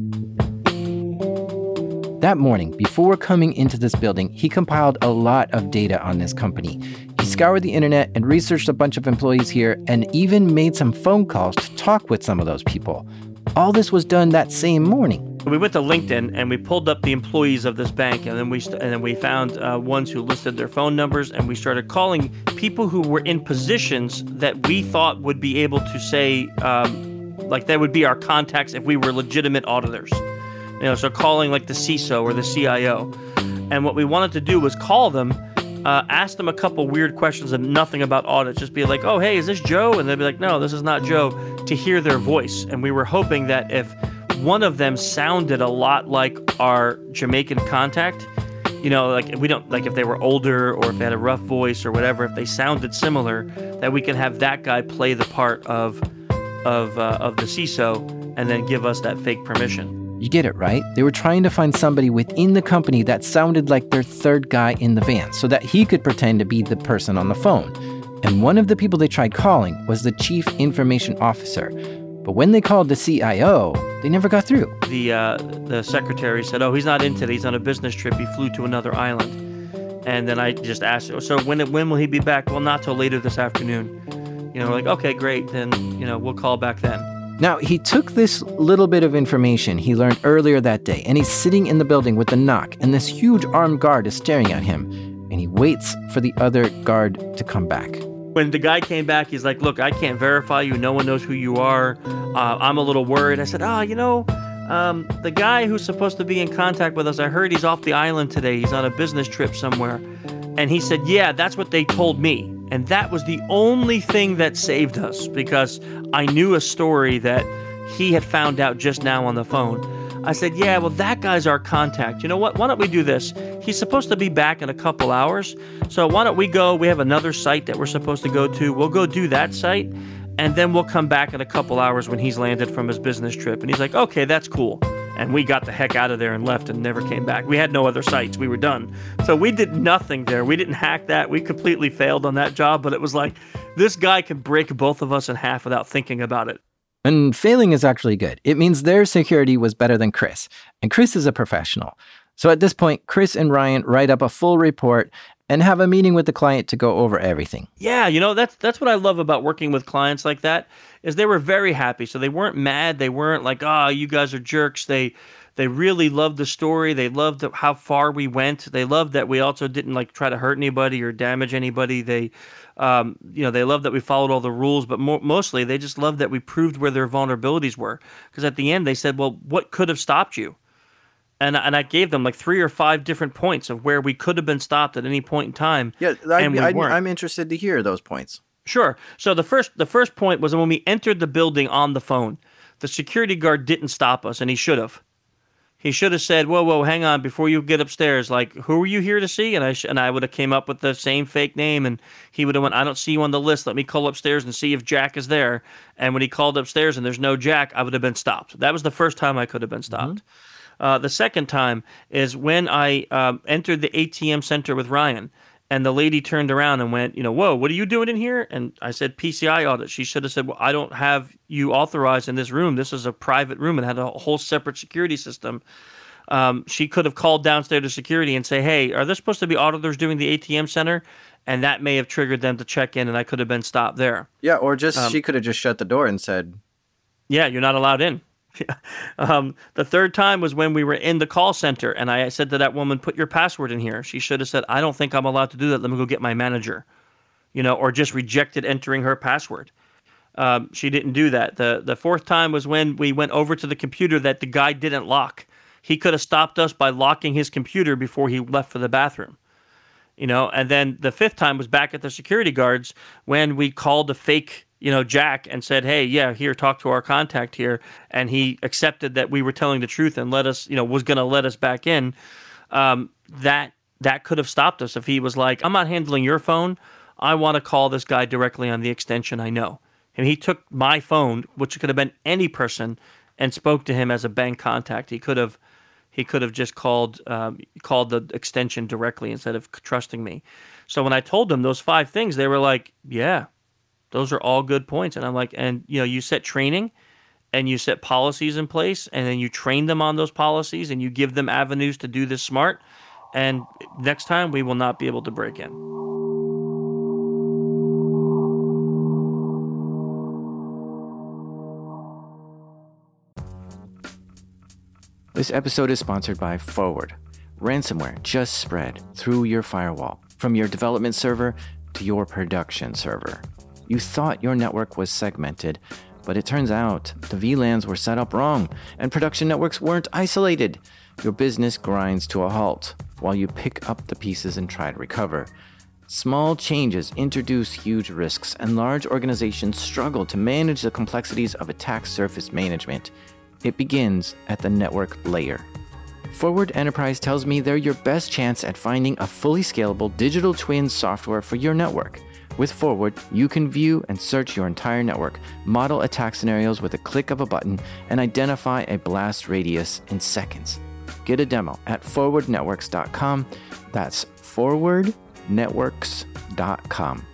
A: That morning, before coming into this building, he compiled a lot of data on this company. He scoured the internet and researched a bunch of employees here and even made some phone calls to talk with some of those people. All this was done that same morning.
C: We went to LinkedIn and we pulled up the employees of this bank, and then we st- and then we found uh, ones who listed their phone numbers, and we started calling people who were in positions that we thought would be able to say, um, like they would be our contacts if we were legitimate auditors. You know, so calling like the C I S O or the C I O. And what we wanted to do was call them, uh, ask them a couple weird questions and nothing about audits. Just be like, oh, hey, is this Joe? And they'd be like, no, this is not Joe, to hear their voice. And we were hoping that if one of them sounded a lot like our Jamaican contact, you know, like we don't like if they were older or if they had a rough voice or whatever, if they sounded similar, that we can have that guy play the part of of uh, of the C I S O and then give us that fake permission.
A: You get it, right? They were trying to find somebody within the company that sounded like their third guy in the van so that he could pretend to be the person on the phone. And one of the people they tried calling was the chief information officer. But when they called the C I O, they never got through. The
C: uh, the secretary said, oh, he's not in today. He's on a business trip. He flew to another island. And then I just asked, so when when will he be back? Well, not till later this afternoon. You know, like, okay, great. Then, you know, we'll call back then.
A: Now, he took this little bit of information he learned earlier that day, and he's sitting in the building with the knock, and this huge armed guard is staring at him, and he waits for the other guard to come back.
C: When the guy came back, he's like, look, I can't verify you. No one knows who you are. Uh, I'm a little worried. I said, ah, oh, you know, um, the guy who's supposed to be in contact with us, I heard he's off the island today. He's on a business trip somewhere. And he said, yeah, that's what they told me. And that was the only thing that saved us, because I knew a story that he had found out just now on the phone. I said, yeah, well, that guy's our contact. You know what? Why don't we do this? He's supposed to be back in a couple hours. So why don't we go? We have another site that we're supposed to go to. We'll go do that site, and then we'll come back in a couple hours when he's landed from his business trip. And he's like, okay, that's cool. And we got the heck out of there and left and never came back. We had no other sites. We were done. So we did nothing there. We didn't hack that. We completely failed on that job. But it was like, this guy can break both of us in half without thinking about it.
A: And failing is actually good. It means their security was better than Chris. And Chris is a professional. So at this point, Chris and Ryan write up a full report and have a meeting with the client to go over everything.
C: Yeah, you know, that's that's what I love about working with clients like that, is they were very happy. So they weren't mad. They weren't like, oh, you guys are jerks. They they really loved the story. They loved how far we went. They loved that we also didn't like try to hurt anybody or damage anybody. They, um, you know, they loved that we followed all the rules, but mo- mostly they just loved that we proved where their vulnerabilities were. Because at the end they said, well, what could have stopped you? And and I gave them like three or five different points of where we could have been stopped at any point in time.
A: Yeah, I,
C: and we
A: I,
C: weren't.
A: I'm interested to hear those points.
C: Sure. So the first the first point was when we entered the building on the phone, the security guard didn't stop us, and he should have. He should have said, whoa, whoa, hang on, before you get upstairs, like, who are you here to see? And I sh- and I would have came up with the same fake name, and he would have went, I don't see you on the list. Let me call upstairs and see if Jack is there. And when he called upstairs and there's no Jack, I would have been stopped. That was the first time I could have been stopped. Mm-hmm. Uh, the second time is when I um, entered the A T M center with Ryan, and the lady turned around and went, you know, whoa, what are you doing in here? And I said, P C I audit. She should have said, well, I don't have you authorized in this room. This is a private room and had a whole separate security system. Um, she could have called downstairs to security and say, hey, are there supposed to be auditors doing the A T M center? And that may have triggered them to check in, and I could have been stopped there.
A: Yeah, or just
C: um,
A: she could have just shut the door and said,
C: yeah, you're not allowed in. um, the third time was when we were in the call center, and I said to that woman, put your password in here. She should have said, I don't think I'm allowed to do that. Let me go get my manager, you know, or just rejected entering her password. Um, she didn't do that. The the fourth time was when we went over to the computer that the guy didn't lock. He could have stopped us by locking his computer before he left for the bathroom. You know, and then the fifth time was back at the security guards when we called the fake, you know, Jack and said, hey, yeah, here, talk to our contact here. And he accepted that we were telling the truth and let us, you know, was going to let us back in. Um, that that could have stopped us if he was like, I'm not handling your phone. I want to call this guy directly on the extension I know. And he took my phone, which could have been any person, and spoke to him as a bank contact. He could have he could have just called um, called the extension directly instead of trusting me. So when I told them those five things, they were like, yeah, those are all good points. And I'm like, and you know, you set training and you set policies in place, and then you train them on those policies and you give them avenues to do this smart. And next time we will not be able to break in.
B: This episode is sponsored by Forward. Ransomware just spread through your firewall, from your development server to your production server. You thought your network was segmented, but it turns out the V LANs were set up wrong and production networks weren't isolated. Your business grinds to a halt while you pick up the pieces and try to recover. Small changes introduce huge risks, and large organizations struggle to manage the complexities of attack surface management. It begins at the network layer. Forward Enterprise tells me they're your best chance at finding a fully scalable digital twin software for your network. With Forward, you can view and search your entire network, model attack scenarios with a click of a button, and identify a blast radius in seconds. Get a demo at forward networks dot com. That's forward networks dot com.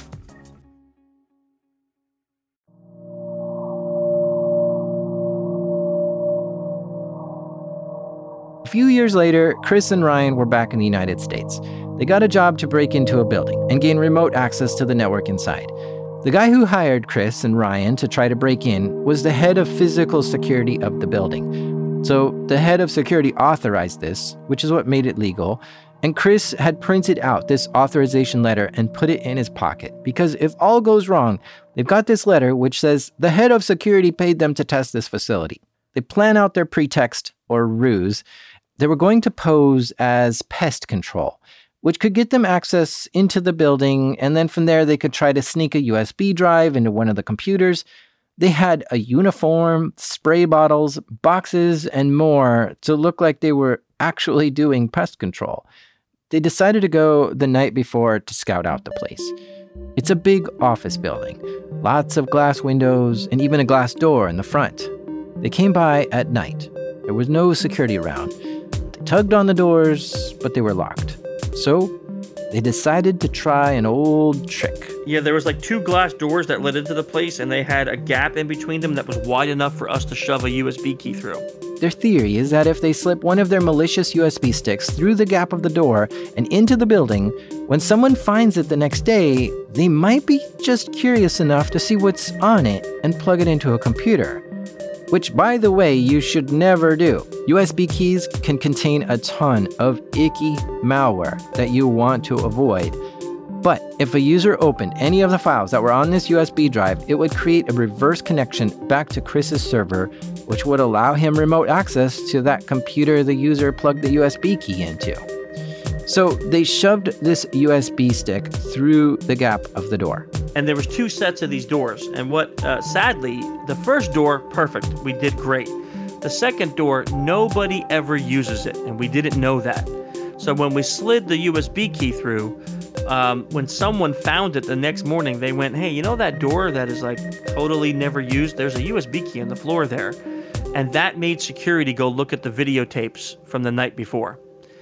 A: A few years later, Chris and Ryan were back in the United States. They got a job to break into a building and gain remote access to the network inside. The guy who hired Chris and Ryan to try to break in was the head of physical security of the building. So the head of security authorized this, which is what made it legal, and Chris had printed out this authorization letter and put it in his pocket, because if all goes wrong, they've got this letter which says the head of security paid them to test this facility. They plan out their pretext or ruse. They were going to pose as pest control, which could get them access into the building, and then from there they could try to sneak a U S B drive into one of the computers. They had a uniform, spray bottles, boxes, and more to look like they were actually doing pest control. They decided to go the night before to scout out the place. It's a big office building, lots of glass windows, and even a glass door in the front. They came by at night. There was no security around. They tugged on the doors, but they were locked. So they decided to try an old trick.
C: Yeah, there was like two glass doors that led into the place, and they had a gap in between them that was wide enough for us to shove a U S B key through.
A: Their theory is that if they slip one of their malicious U S B sticks through the gap of the door and into the building, when someone finds it the next day, they might be just curious enough to see what's on it and plug it into a computer. Which, by the way, you should never do. U S B keys can contain a ton of icky malware that you want to avoid. But if a user opened any of the files that were on this U S B drive, it would create a reverse connection back to Chris's server, which would allow him remote access to that computer the user plugged the U S B key into. So they shoved this U S B stick through the gap of the door.
C: And there was two sets of these doors. And what, uh, sadly, the first door, perfect. We did great. The second door, nobody ever uses it, and we didn't know that. So when we slid the U S B key through, um, when someone found it the next morning, they went, hey, you know that door that is like totally never used? There's a U S B key on the floor there. And that made security go look at the videotapes from the night before.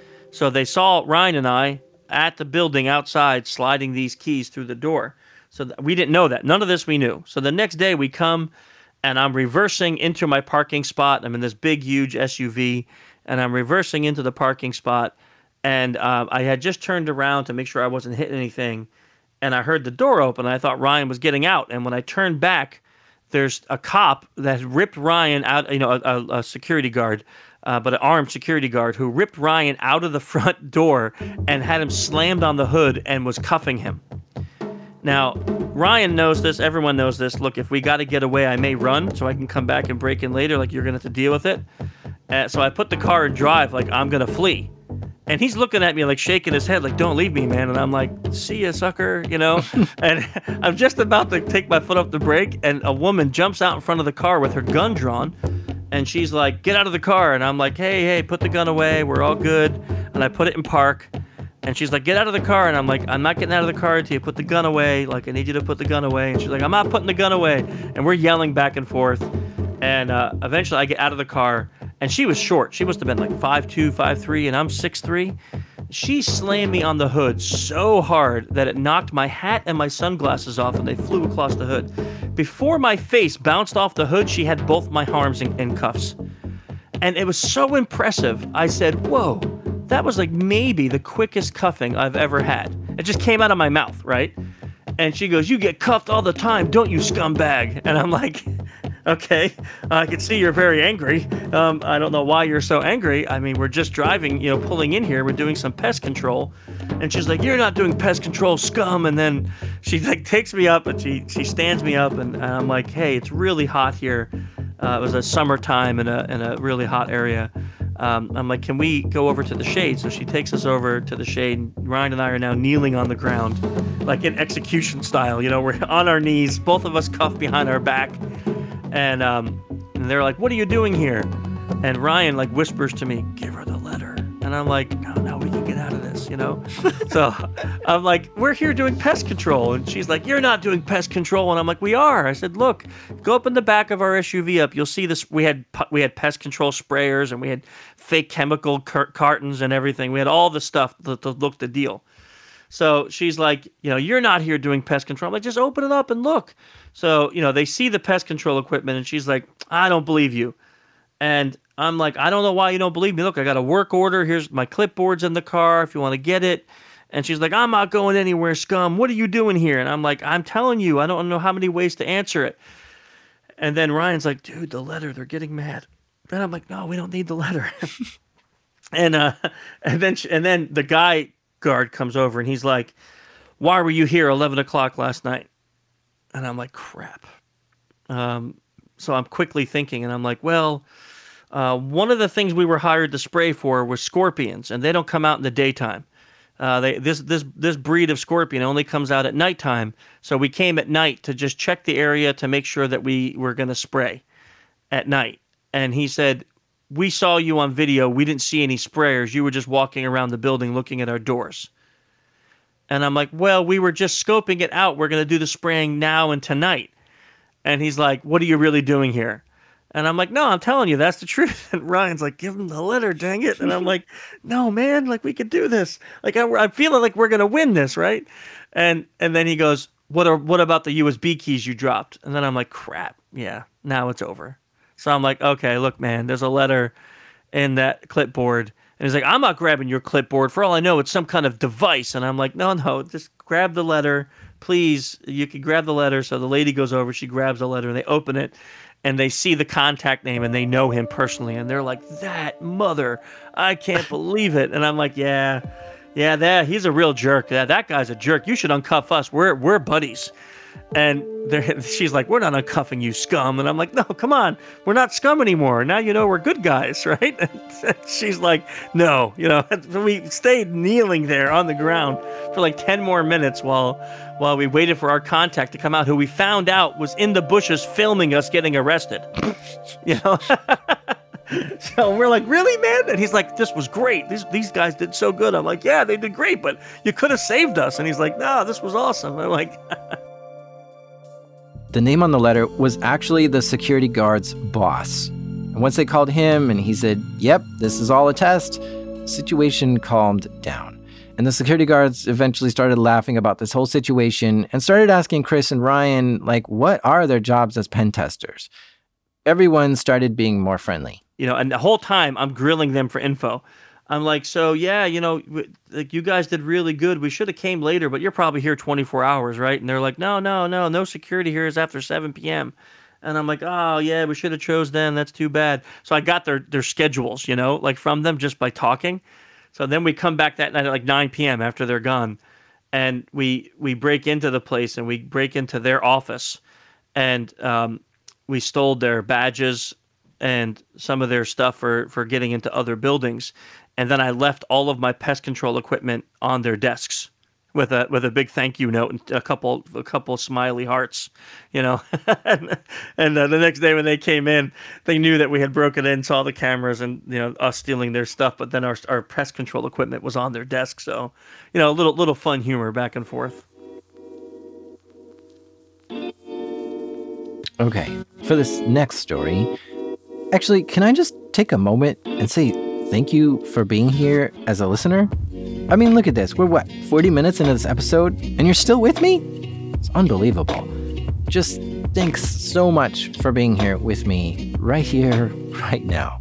C: So they saw Ryan and I at the building outside sliding these keys through the door. So th- we didn't know that. None of this we knew. So the next day we come and I'm reversing into my parking spot. I'm in this big, huge S U V and I'm reversing into the parking spot. And uh, I had just turned around to make sure I wasn't hitting anything. And I heard the door open. And I thought Ryan was getting out. And when I turned back, there's a cop that ripped Ryan out, you know, a, a, a security guard, uh, but an armed security guard who ripped Ryan out of the front door and had him slammed on the hood and was cuffing him. Now, Ryan knows this. Everyone knows this. Look, if we got to get away, I may run so I can come back and break in later. Like, you're going to have to deal with it. Uh, so I put the car in drive like I'm going to flee. And he's looking at me like shaking his head like, don't leave me, man. And I'm like, see ya, sucker, you know? And I'm just about to take my foot off the brake. And a woman jumps out in front of the car with her gun drawn. And she's like, get out of the car. And I'm like, hey, hey, put the gun away. We're all good. And I put it in park. And she's like, get out of the car. And I'm like, I'm not getting out of the car until you put the gun away. Like, I need you to put the gun away. And she's like, I'm not putting the gun away. And we're yelling back and forth. And uh, eventually I get out of the car. And she was short. She must have been like five two, five three, and I'm six three. She slammed me on the hood so hard that it knocked my hat and my sunglasses off and they flew across the hood. Before my face bounced off the hood, she had both my arms in, in cuffs. And it was so impressive. I said, whoa, that was like maybe the quickest cuffing I've ever had. It just came out of my mouth, right? And she goes, you get cuffed all the time, don't you, scumbag? And I'm like... Okay, I can see you're very angry. Um, I don't know why you're so angry. I mean, we're just driving, you know, pulling in here. We're doing some pest control. And she's like, you're not doing pest control, scum. And then she like takes me up and she, she stands me up. And, and I'm like, hey, it's really hot here. Uh, it was a summertime in a, in a really hot area. Um, I'm like, can we go over to the shade? So she takes us over to the shade. Ryan and I are now kneeling on the ground, like in execution style. You know, we're on our knees, both of us cuffed behind our back. And um, and they're like, what are you doing here? And Ryan like whispers to me, give her the letter. And I'm like, no, no, we can get out of this, you know? So I'm like, we're here doing pest control. And she's like, you're not doing pest control. And I'm like, we are. I said, look, go up in the back of our S U V up. You'll see this. We had we had pest control sprayers and we had fake chemical car- cartons and everything. We had all the stuff to, to look the deal. So she's like, you know, you're not here doing pest control. I'm like, just open it up and look. So, you know, they see the pest control equipment and she's like, I don't believe you. And I'm like, I don't know why you don't believe me. Look, I got a work order. Here's my clipboards in the car if you want to get it. And she's like, I'm not going anywhere, scum. What are you doing here? And I'm like, I'm telling you, I don't know how many ways to answer it. And then Ryan's like, dude, the letter, they're getting mad. And I'm like, no, we don't need the letter. and uh, and then and then the guy guard comes over and he's like, why were you here eleven o'clock last night? And I'm like, crap. Um, so I'm quickly thinking, and I'm like, well, uh, one of the things we were hired to spray for was scorpions, and they don't come out in the daytime. Uh, they, this this this breed of scorpion only comes out at nighttime. So we came at night to just check the area to make sure that we were going to spray at night. And he said, we saw you on video. We didn't see any sprayers. You were just walking around the building looking at our doors. And I'm like, well, we were just scoping it out. We're going to do the spraying now and tonight. And he's like, what are you really doing here? And I'm like, no, I'm telling you, that's the truth. And Ryan's like, give him the letter, dang it. And I'm like, no, man, like we could do this. Like I, I'm feeling like we're going to win this, right? And and then he goes, what are what about the U S B keys you dropped? And then I'm like, crap, yeah, now it's over. So I'm like, okay, look, man, there's a letter in that clipboard. And he's like, I'm not grabbing your clipboard. For all I know, it's some kind of device. And I'm like, no, no, just grab the letter. Please, you can grab the letter. So the lady goes over, she grabs the letter, and they open it, and they see the contact name, and they know him personally. And they're like, that mother, I can't believe it. And I'm like, yeah, yeah, that he's a real jerk. Yeah, that guy's a jerk. You should uncuff us. We're we're buddies. And she's like, we're not uncuffing you, scum. And I'm like, no, come on. We're not scum anymore. Now you know we're good guys, right? And she's like, no. You know, we stayed kneeling there on the ground for like ten more minutes while while we waited for our contact to come out, who we found out was in the bushes filming us getting arrested. You know? know, we're like, really, man? And he's like, this was great. These these guys did so good. I'm like, yeah, they did great, but you could have saved us. And he's like, no, this was awesome. I'm like...
A: The name on the letter was actually the security guard's boss. And once they called him and he said, yep, this is all a test, the situation calmed down. And the security guards eventually started laughing about this whole situation and started asking Chris and Ryan, like, what are their jobs as pen testers? Everyone started being more friendly.
C: You know, and the whole time I'm grilling them for info. I'm like, so yeah, you know, like you guys did really good. We should have came later, but you're probably here twenty-four hours, right? And they're like, no, no, no, no security here is after seven p.m. And I'm like, oh yeah, we should have chose them. That's too bad. So I got their their schedules, you know, like from them just by talking. So then we come back that night at like nine p.m. after they're gone, and we we break into the place and we break into their office, and um, we stole their badges and some of their stuff for, for getting into other buildings. And then I left all of my pest control equipment on their desks with a with a big thank you note and a couple a couple smiley hearts, you know. and and uh, the next day when they came in, they knew that we had broken in, saw the cameras, and you know us stealing their stuff. But then our our pest control equipment was on their desk, so you know a little little fun humor back and forth.
A: Okay, for this next story, actually, can I just take a moment and say thank you for being here as a listener? I mean, look at this. We're, what, forty minutes into this episode, and you're still with me? It's unbelievable. Just thanks so much for being here with me right here, right now.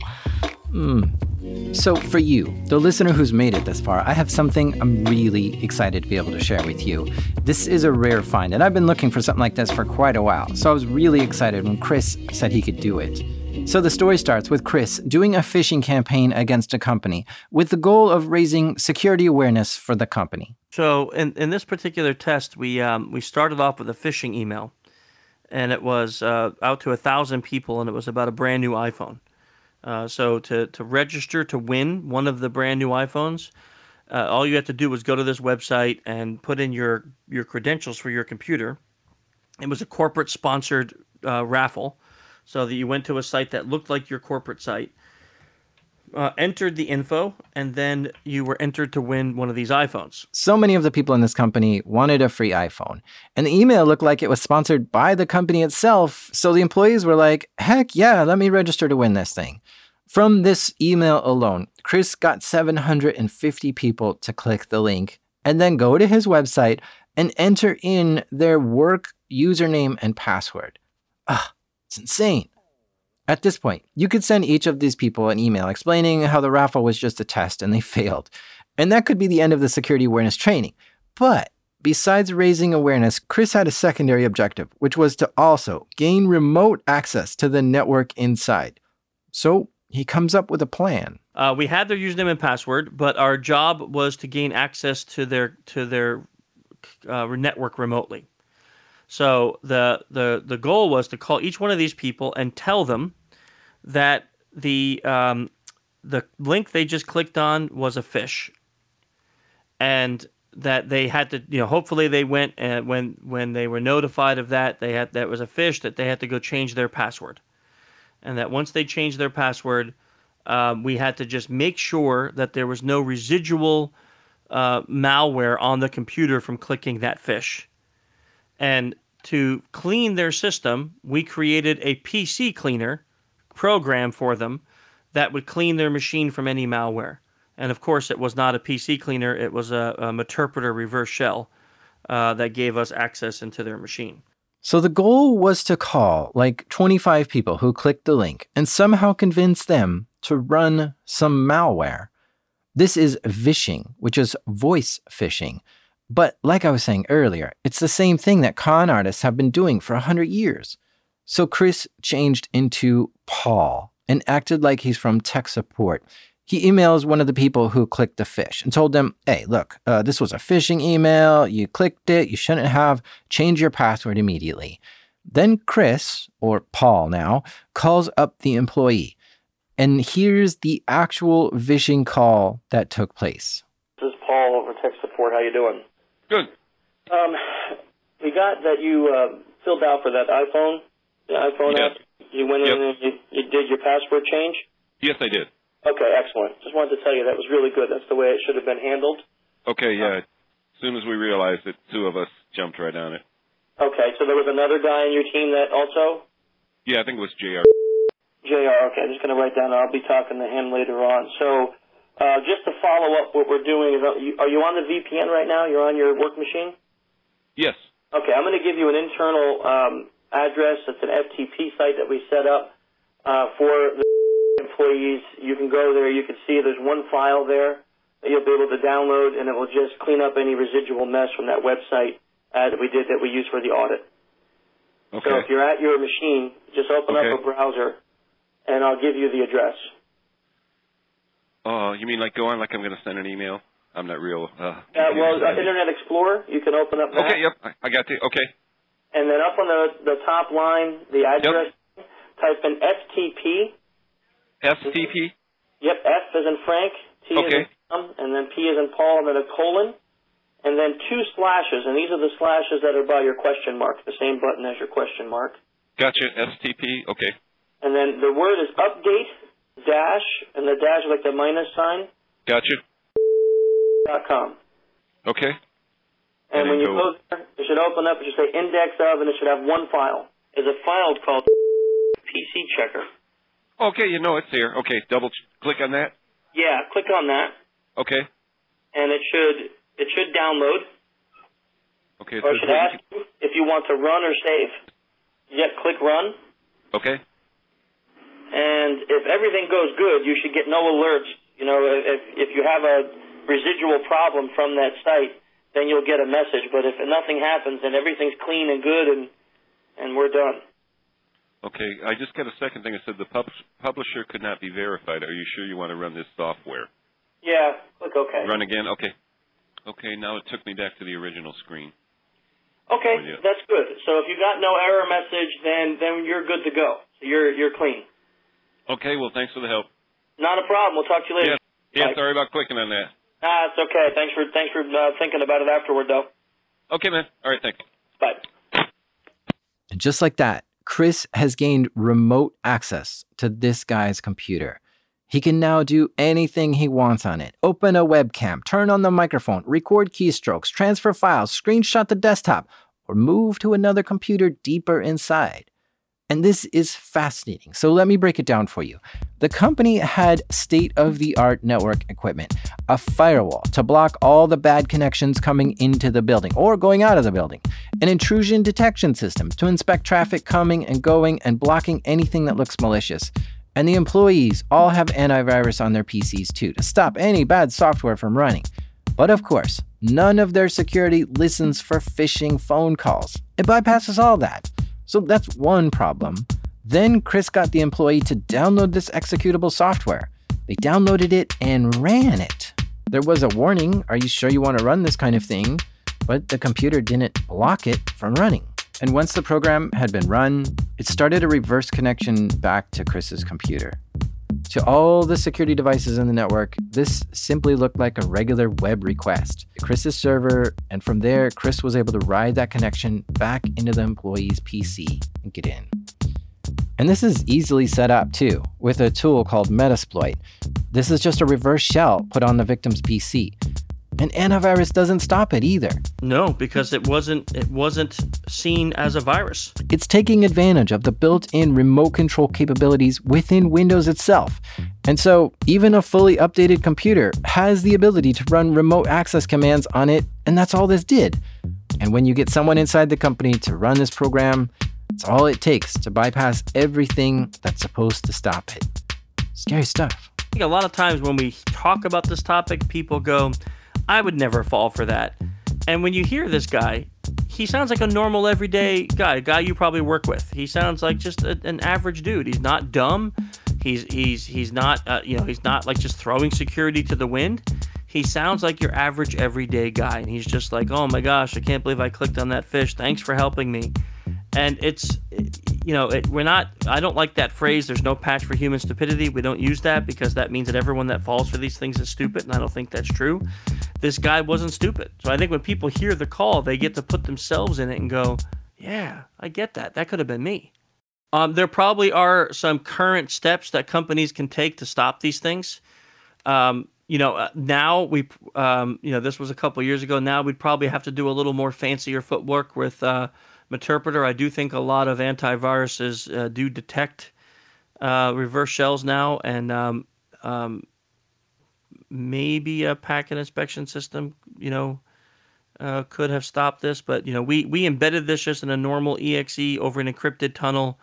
A: Mm. So for you, the listener who's made it this far, I have something I'm really excited to be able to share with you. This is a rare find, and I've been looking for something like this for quite a while, so I was really excited when Chris said he could do it. So the story starts with Chris doing a phishing campaign against a company with the goal of raising security awareness for the company.
C: So in, in this particular test, we um, we started off with a phishing email, and it was uh, out to a thousand people, and it was about a brand new iPhone. Uh, so to, to register to win one of the brand new iPhones, uh, all you have to do was go to this website and put in your, your credentials for your computer. It was a corporate sponsored uh, raffle, so that you went to a site that looked like your corporate site, uh, entered the info, and then you were entered to win one of these iPhones.
A: So many of the people in this company wanted a free iPhone, and the email looked like it was sponsored by the company itself, so the employees were like, heck yeah, let me register to win this thing. From this email alone, Chris got seven hundred fifty people to click the link and then go to his website and enter in their work username and password. Ah, it's insane. At this point, you could send each of these people an email explaining how the raffle was just a test and they failed. And that could be the end of the security awareness training. But besides raising awareness, Chris had a secondary objective, which was to also gain remote access to the network inside. So he comes up with a plan.
C: Uh, we had their username and password, but our job was to gain access to their to their uh, network remotely. So the, the the goal was to call each one of these people and tell them that the um, the link they just clicked on was a phish, and that they had to, you know, hopefully they went and when when they were notified of that, they had that was a phish, that they had to go change their password, and that once they changed their password, um, we had to just make sure that there was no residual uh, malware on the computer from clicking that phish. And to clean their system, we created a P C cleaner program for them that would clean their machine from any malware. And of course, it was not a P C cleaner. It was a, a Meterpreter reverse shell uh, that gave us access into their machine.
A: So the goal was to call like twenty-five people who clicked the link and somehow convince them to run some malware. This is vishing, which is voice phishing. But like I was saying earlier, it's the same thing that con artists have been doing for one hundred years. So Chris changed into Paul and acted like he's from tech support. He emails one of the people who clicked the phish and told them, hey, look, uh, this was a phishing email. You clicked it. You shouldn't have. Change your password immediately. Then Chris, or Paul now, calls up the employee. And here's the actual vishing call that took place.
D: This is Paul over tech support. How you doing?
E: Good.
D: Um, we got that you uh, filled out for that iPhone, the iPhone
E: Yes.
D: app. You went
E: Yep.
D: in and you, you did your password change.
E: Yes, I did.
D: Okay, excellent. Just wanted to tell you that was really good. That's the way it should have been handled.
E: Okay, yeah. As soon as we realized it, two of us jumped right on it.
D: Okay, so there was another guy in your team that also?
E: Yeah, I think it was J R.
D: J R, okay. I'm just going to write down. I'll be talking to him later on. So uh, just to follow up, what we're doing is, are you, are you on the V P N right now? You're on your work machine?
E: Yes.
D: Okay, I'm going to give you an internal um, address. It's an F T P site that we set up uh, for the employees. You can go there. You can see there's one file there that you'll be able to download, and it will just clean up any residual mess from that website uh, that we did that we used for the audit.
E: Okay.
D: So if you're at your machine, just open
E: Okay.
D: up a browser, and I'll give you the address.
E: Oh, you mean like go on like I'm going to send an email? I'm not real. Uh,
D: Uh, well, uh, Internet Explorer, you can open up that.
E: Okay, yep. I, I got the, okay.
D: And then up on the, the top line, the address, type in S T P.
E: S T P?
D: Yep, F as in Frank, T
E: Okay.
D: as in Tom, and then P as in Paul, and then a colon, and then two slashes, and these are the slashes that are by your question mark, the same button as your question mark.
E: Gotcha. S T P. Okay.
D: And then the word is update, dash, and the dash is like the minus sign,
E: Gotcha.
D: dot com.
E: Okay.
D: And,
E: And
D: when you
E: then
D: go
E: go-
D: there, it should open up, it should say index of, and it should have one file. There's a file called P C Checker.
E: Okay, you know it's there. Okay, double ch- click on that.
D: Yeah, click on that,
E: Okay.
D: and it should it should download,
E: Okay.
D: or it
E: so
D: should ask you if you want to run or save. Yep, click run.
E: Okay.
D: And if everything goes good, you should get no alerts. You know, if if you have a residual problem from that site, then you'll get a message. But if nothing happens and everything's clean and good, and and we're done.
E: Okay, I just got a second thing. It said the pub- publisher could not be verified. Are you sure you want to run this software?
D: Yeah, click OK.
E: Run again? Okay. Okay, now it took me back to the original screen.
D: Okay,
E: Oh, yeah.
D: that's good. So if you got no error message, then then you're good to go. So you're you're clean.
E: Okay, well, thanks for the help.
D: Not a problem. We'll talk to you later.
E: Yeah, yeah
D: Bye.
E: sorry about clicking on that.
D: Ah, it's okay. Thanks for thanks for uh, thinking about it afterward, though.
E: Okay, man. All right, thanks.
D: Bye.
A: And just like that, Chris has gained remote access to this guy's computer. He can now do anything he wants on it. Open a webcam, turn on the microphone, record keystrokes, transfer files, screenshot the desktop, or move to another computer deeper inside. And this is fascinating. So let me break it down for you. The company had state-of-the-art network equipment, a firewall to block all the bad connections coming into the building or going out of the building, an intrusion detection system to inspect traffic coming and going and blocking anything that looks malicious. And the employees all have antivirus on their P Cs too to stop any bad software from running. But of course, none of their security listens for phishing phone calls. It bypasses all that. So that's one problem. Then Chris got the employee to download this executable software. They downloaded it and ran it. There was a warning, are you sure you want to run this kind of thing? But the computer didn't block it from running. And once the program had been run, it started a reverse connection back to Chris's computer. To all the security devices in the network, this simply looked like a regular web request to Chris's server, and from there, Chris was able to ride that connection back into the employee's P C and get in. And this is easily set up too, with a tool called Metasploit. This is just a reverse shell put on the victim's P C. And antivirus doesn't stop it either.
C: No, because it wasn't it wasn't seen as a virus.
A: It's taking advantage of the built-in remote control capabilities within Windows itself. And so even a fully updated computer has the ability to run remote access commands on it, and that's all this did. And when you get someone inside the company to run this program, it's all it takes to bypass everything that's supposed to stop it. Scary stuff.
C: I think a lot of times when we talk about this topic, people go, I would never fall for that. And when you hear this guy, he sounds like a normal everyday guy, a guy you probably work with. He sounds like just a, an average dude. He's not dumb. He's he's he's not uh, you know he's not like just throwing security to the wind. He sounds like your average everyday guy, and he's just like, oh my gosh, I can't believe I clicked on that fish. Thanks for helping me. And it's, you know, it, we're not, I don't like that phrase, there's no patch for human stupidity. We don't use that because that means that everyone that falls for these things is stupid, and I don't think that's true. This guy wasn't stupid. So I think when people hear the call, they get to put themselves in it and go, yeah, I get that. That could have been me. Um, there probably are some current steps that companies can take to stop these things. Um, you know, uh, now we, um, you know, this was a couple years ago. Now we'd probably have to do a little more fancier footwork with uh, Meterpreter. I do think a lot of antiviruses uh, do detect uh, reverse shells now, and um, um, maybe a packet inspection system, you know, uh, could have stopped this. But you know, we we embedded this just in a normal E X E over an encrypted tunnel.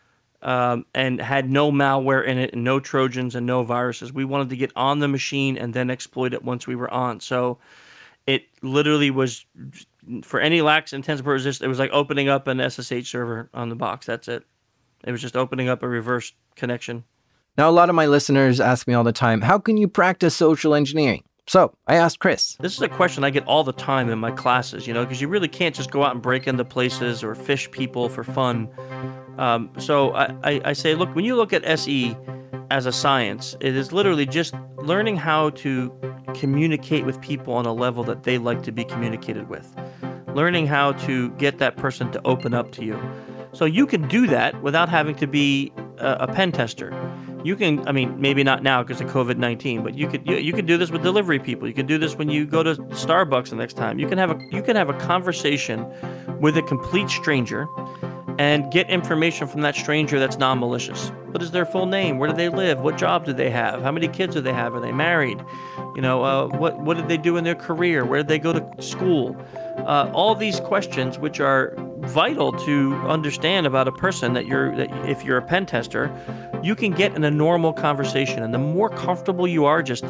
C: Um, and had no malware in it and no Trojans and no viruses. We wanted to get on the machine and then exploit it once we were on. So it literally was, for any lax intents purposes, it was like opening up an S S H server on the box. That's it. It was just opening up a reverse connection.
A: Now, a lot of my listeners ask me all the time, how can you practice social engineering? So I asked Chris.
C: This is a question I get all the time in my classes, you know, because you really can't just go out and break into places or fish people for fun. Um, so I, I, I say, look, when you look at S E as a science, it is literally just learning how to communicate with people on a level that they like to be communicated with. Learning how to get that person to open up to you. So you can do that without having to be a, a pen tester. You can, I mean, maybe not now because of COVID nineteen, but you could you, you could do this with delivery people. You could do this when you go to Starbucks the next time. You can have a you can have a conversation with a complete stranger and get information from that stranger that's non-malicious. What is their full name? Where do they live? What job do they have? How many kids do they have? Are they married? You know, uh, what what did they do in their career? Where did they go to school? Uh, all these questions, which are vital to understand about a person, that you're that if you're a pen tester, you can get in a normal conversation. And the more comfortable you are just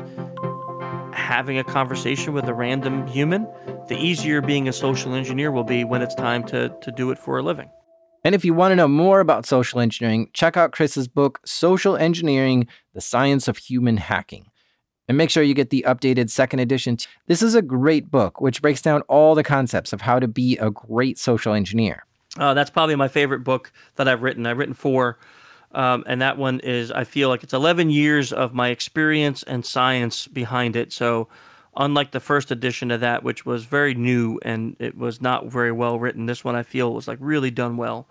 C: having a conversation with a random human, the easier being a social engineer will be when it's time to to do it for a living.
A: And if you want to know more about social engineering, check out Chris's book, Social Engineering, The Science of Human Hacking. And make sure you get the updated second edition. This is a great book, which breaks down all the concepts of how to be a great social engineer.
C: Uh, that's probably my favorite book that I've written. I've written four, um, and that one is, I feel like it's eleven years of my experience and science behind it. So unlike the first edition of that, which was very new and it was not very well written, this one I feel was like really done well.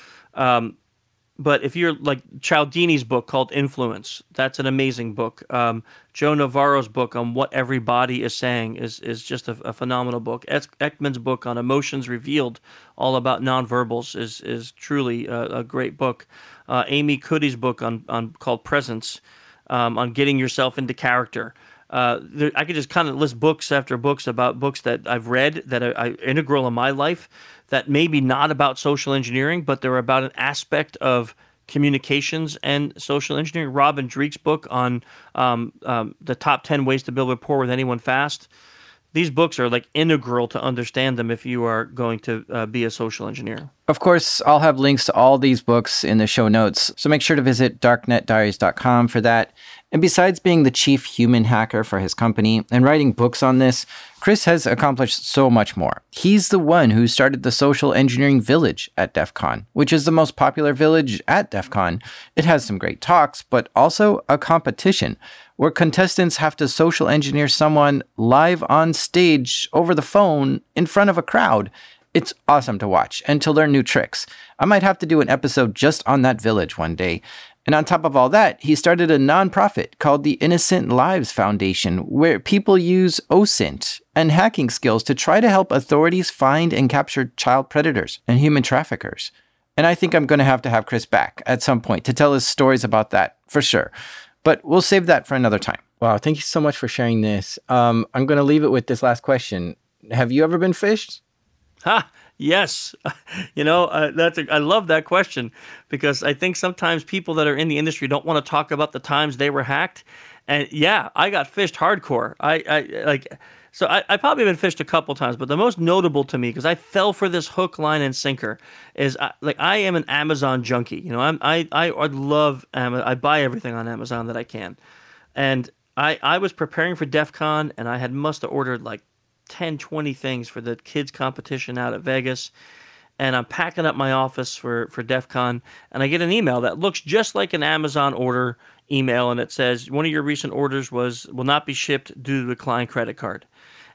C: Um, but if you're like Cialdini's book called Influence, that's an amazing book. Um, Joe Navarro's book on What Everybody is Saying is is just a, a phenomenal book. Ekman's book on Emotions Revealed, all about nonverbals, is is truly a, a great book. Uh, Amy Cuddy's book on on called Presence, um, on getting yourself into character. Uh, there, I could just kind of list books after books about books that I've read that are, are integral in my life, that maybe not about social engineering, but they're about an aspect of communications and social engineering. Robin Dreek's book on um, um, the top ten ways to build rapport with anyone fast. These books are like integral to understand them if you are going to uh, be a social engineer.
A: Of course, I'll have links to all these books in the show notes, so make sure to visit darknet diaries dot com for that. And besides being the chief human hacker for his company and writing books on this, Chris has accomplished so much more. He's the one who started the Social Engineering Village at DEF CON, which is the most popular village at DEF CON. It has some great talks, but also a competition where contestants have to social engineer someone live on stage over the phone in front of a crowd. It's awesome to watch and to learn new tricks. I might have to do an episode just on that village one day. And on top of all that, he started a nonprofit called the Innocent Lives Foundation, where people use O S I N T and hacking skills to try to help authorities find and capture child predators and human traffickers. And I think I'm going to have to have Chris back at some point to tell us stories about that, for sure. But we'll save that for another time. Wow, thank you so much for sharing this. Um, I'm going to leave it with this last question. Have you ever been phished?
C: Ha! Yes. You know, uh, that's a, I love that question, because I think sometimes people that are in the industry don't want to talk about the times they were hacked. And yeah, I got phished hardcore. I, I like, so I, I probably been phished a couple times, but the most notable to me, because I fell for this hook, line, and sinker, is I, like I am an Amazon junkie. You know, I'm, I I I love Amazon. I buy everything on Amazon that I can, and I I was preparing for DEF CON, and I had must have ordered like ten, twenty things for the kids competition out at Vegas. And I'm packing up my office for, for DEF CON, and I get an email that looks just like an Amazon order email, and it says, one of your recent orders was will not be shipped due to declined credit card.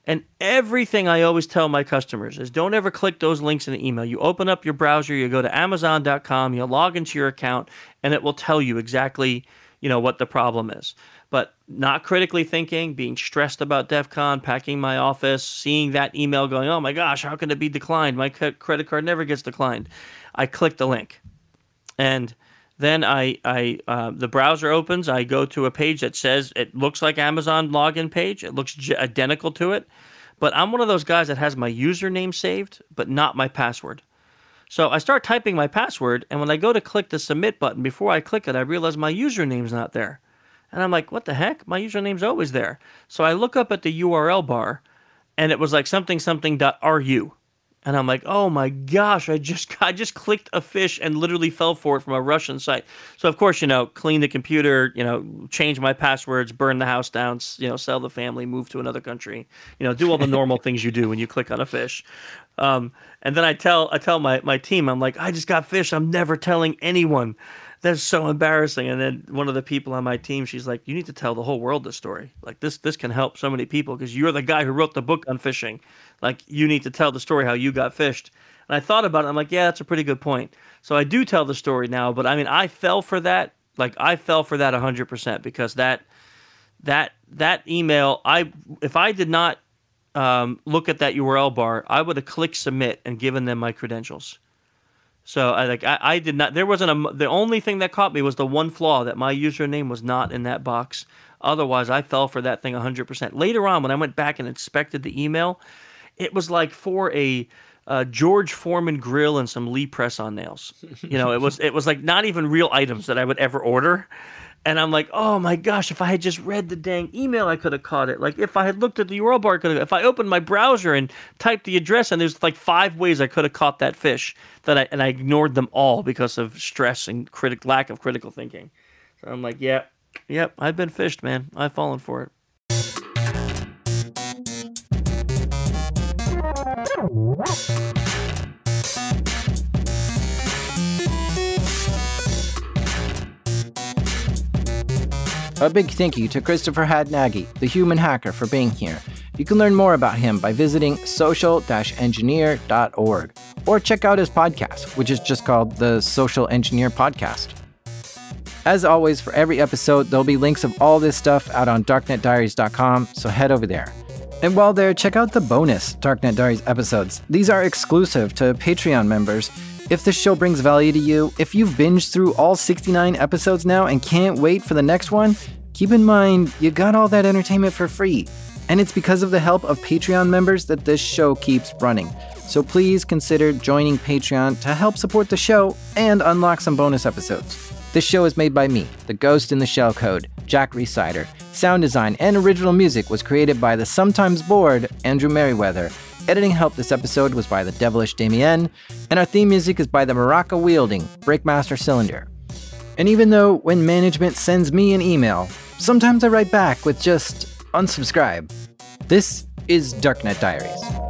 C: And everything I always tell my customers is don't ever click those links in the email. You open up your browser, you go to amazon dot com, you log into your account, and it will tell you exactly, you know, what the problem is. But not critically thinking, being stressed about DEF CON, packing my office, seeing that email going, oh my gosh, how can it be declined? My c- credit card never gets declined. I click the link. And then I, I uh, the browser opens. I go to a page that says it looks like Amazon login page. It looks j- identical to it. But I'm one of those guys that has my username saved, but not my password. So I start typing my password, and when I go to click the submit button, before I click it, I realize my username's not there. And I'm like, what the heck? My username's always there. So I look up at the U R L bar, and it was like something something dot ru. And I'm like, oh my gosh, I just I just clicked a fish and literally fell for it from a Russian site. So of course, you know, clean the computer, you know, change my passwords, burn the house down, you know, sell the family, move to another country, you know, do all the normal things you do when you click on a fish. Um, and then I tell I tell my, my team, I'm like, I just got fish. I'm never telling anyone. That's so embarrassing. And then one of the people on my team, she's like, you need to tell the whole world this story. Like this, this can help so many people because you're the guy who wrote the book on fishing. Like you need to tell the story how you got fished. And I thought about it. I'm like, yeah, that's a pretty good point. So I do tell the story now, but I mean, I fell for that. Like I fell for that a hundred percent because that, that, that email, I, if I did not um, look at that U R L bar, I would have clicked submit and given them my credentials. So I like I, I did not. There wasn't a. The only thing that caught me was the one flaw that my username was not in that box. Otherwise, I fell for that thing one hundred percent. Later on, when I went back and inspected the email, it was like for a uh, George Foreman grill and some Lee press-on nails. You know, it was it was like not even real items that I would ever order. And I'm like, oh my gosh, if I had just read the dang email, I could have caught it. Like if I had looked at the U R L bar, I could have, if I opened my browser and typed the address, and there's like five ways I could have caught that fish, that I and I ignored them all because of stress and critic lack of critical thinking. So I'm like, yeah, yep, I've been fished, man. I've fallen for it.
A: A big thank you to Christopher Hadnagy, the human hacker, for being here. You can learn more about him by visiting social dash engineer dot org or check out his podcast, which is just called the Social Engineer Podcast. As always, for every episode, there'll be links of all this stuff out on darknet diaries dot com, so head over there. And while there, check out the bonus Darknet Diaries episodes. These are exclusive to Patreon members. If this show brings value to you, if you've binged through all sixty-nine episodes now and can't wait for the next one, keep in mind you got all that entertainment for free. And it's because of the help of Patreon members that this show keeps running. So please consider joining Patreon to help support the show and unlock some bonus episodes. This show is made by me, the Ghost in the Shell Code, Jack Rhysider. Sound design and original music was created by the sometimes bored Andrew Merriweather. Editing help this episode was by the Devilish Damien, and our theme music is by the Maraca-wielding Breakmaster Cylinder. And even though when management sends me an email, sometimes I write back with just unsubscribe. This is Darknet Diaries.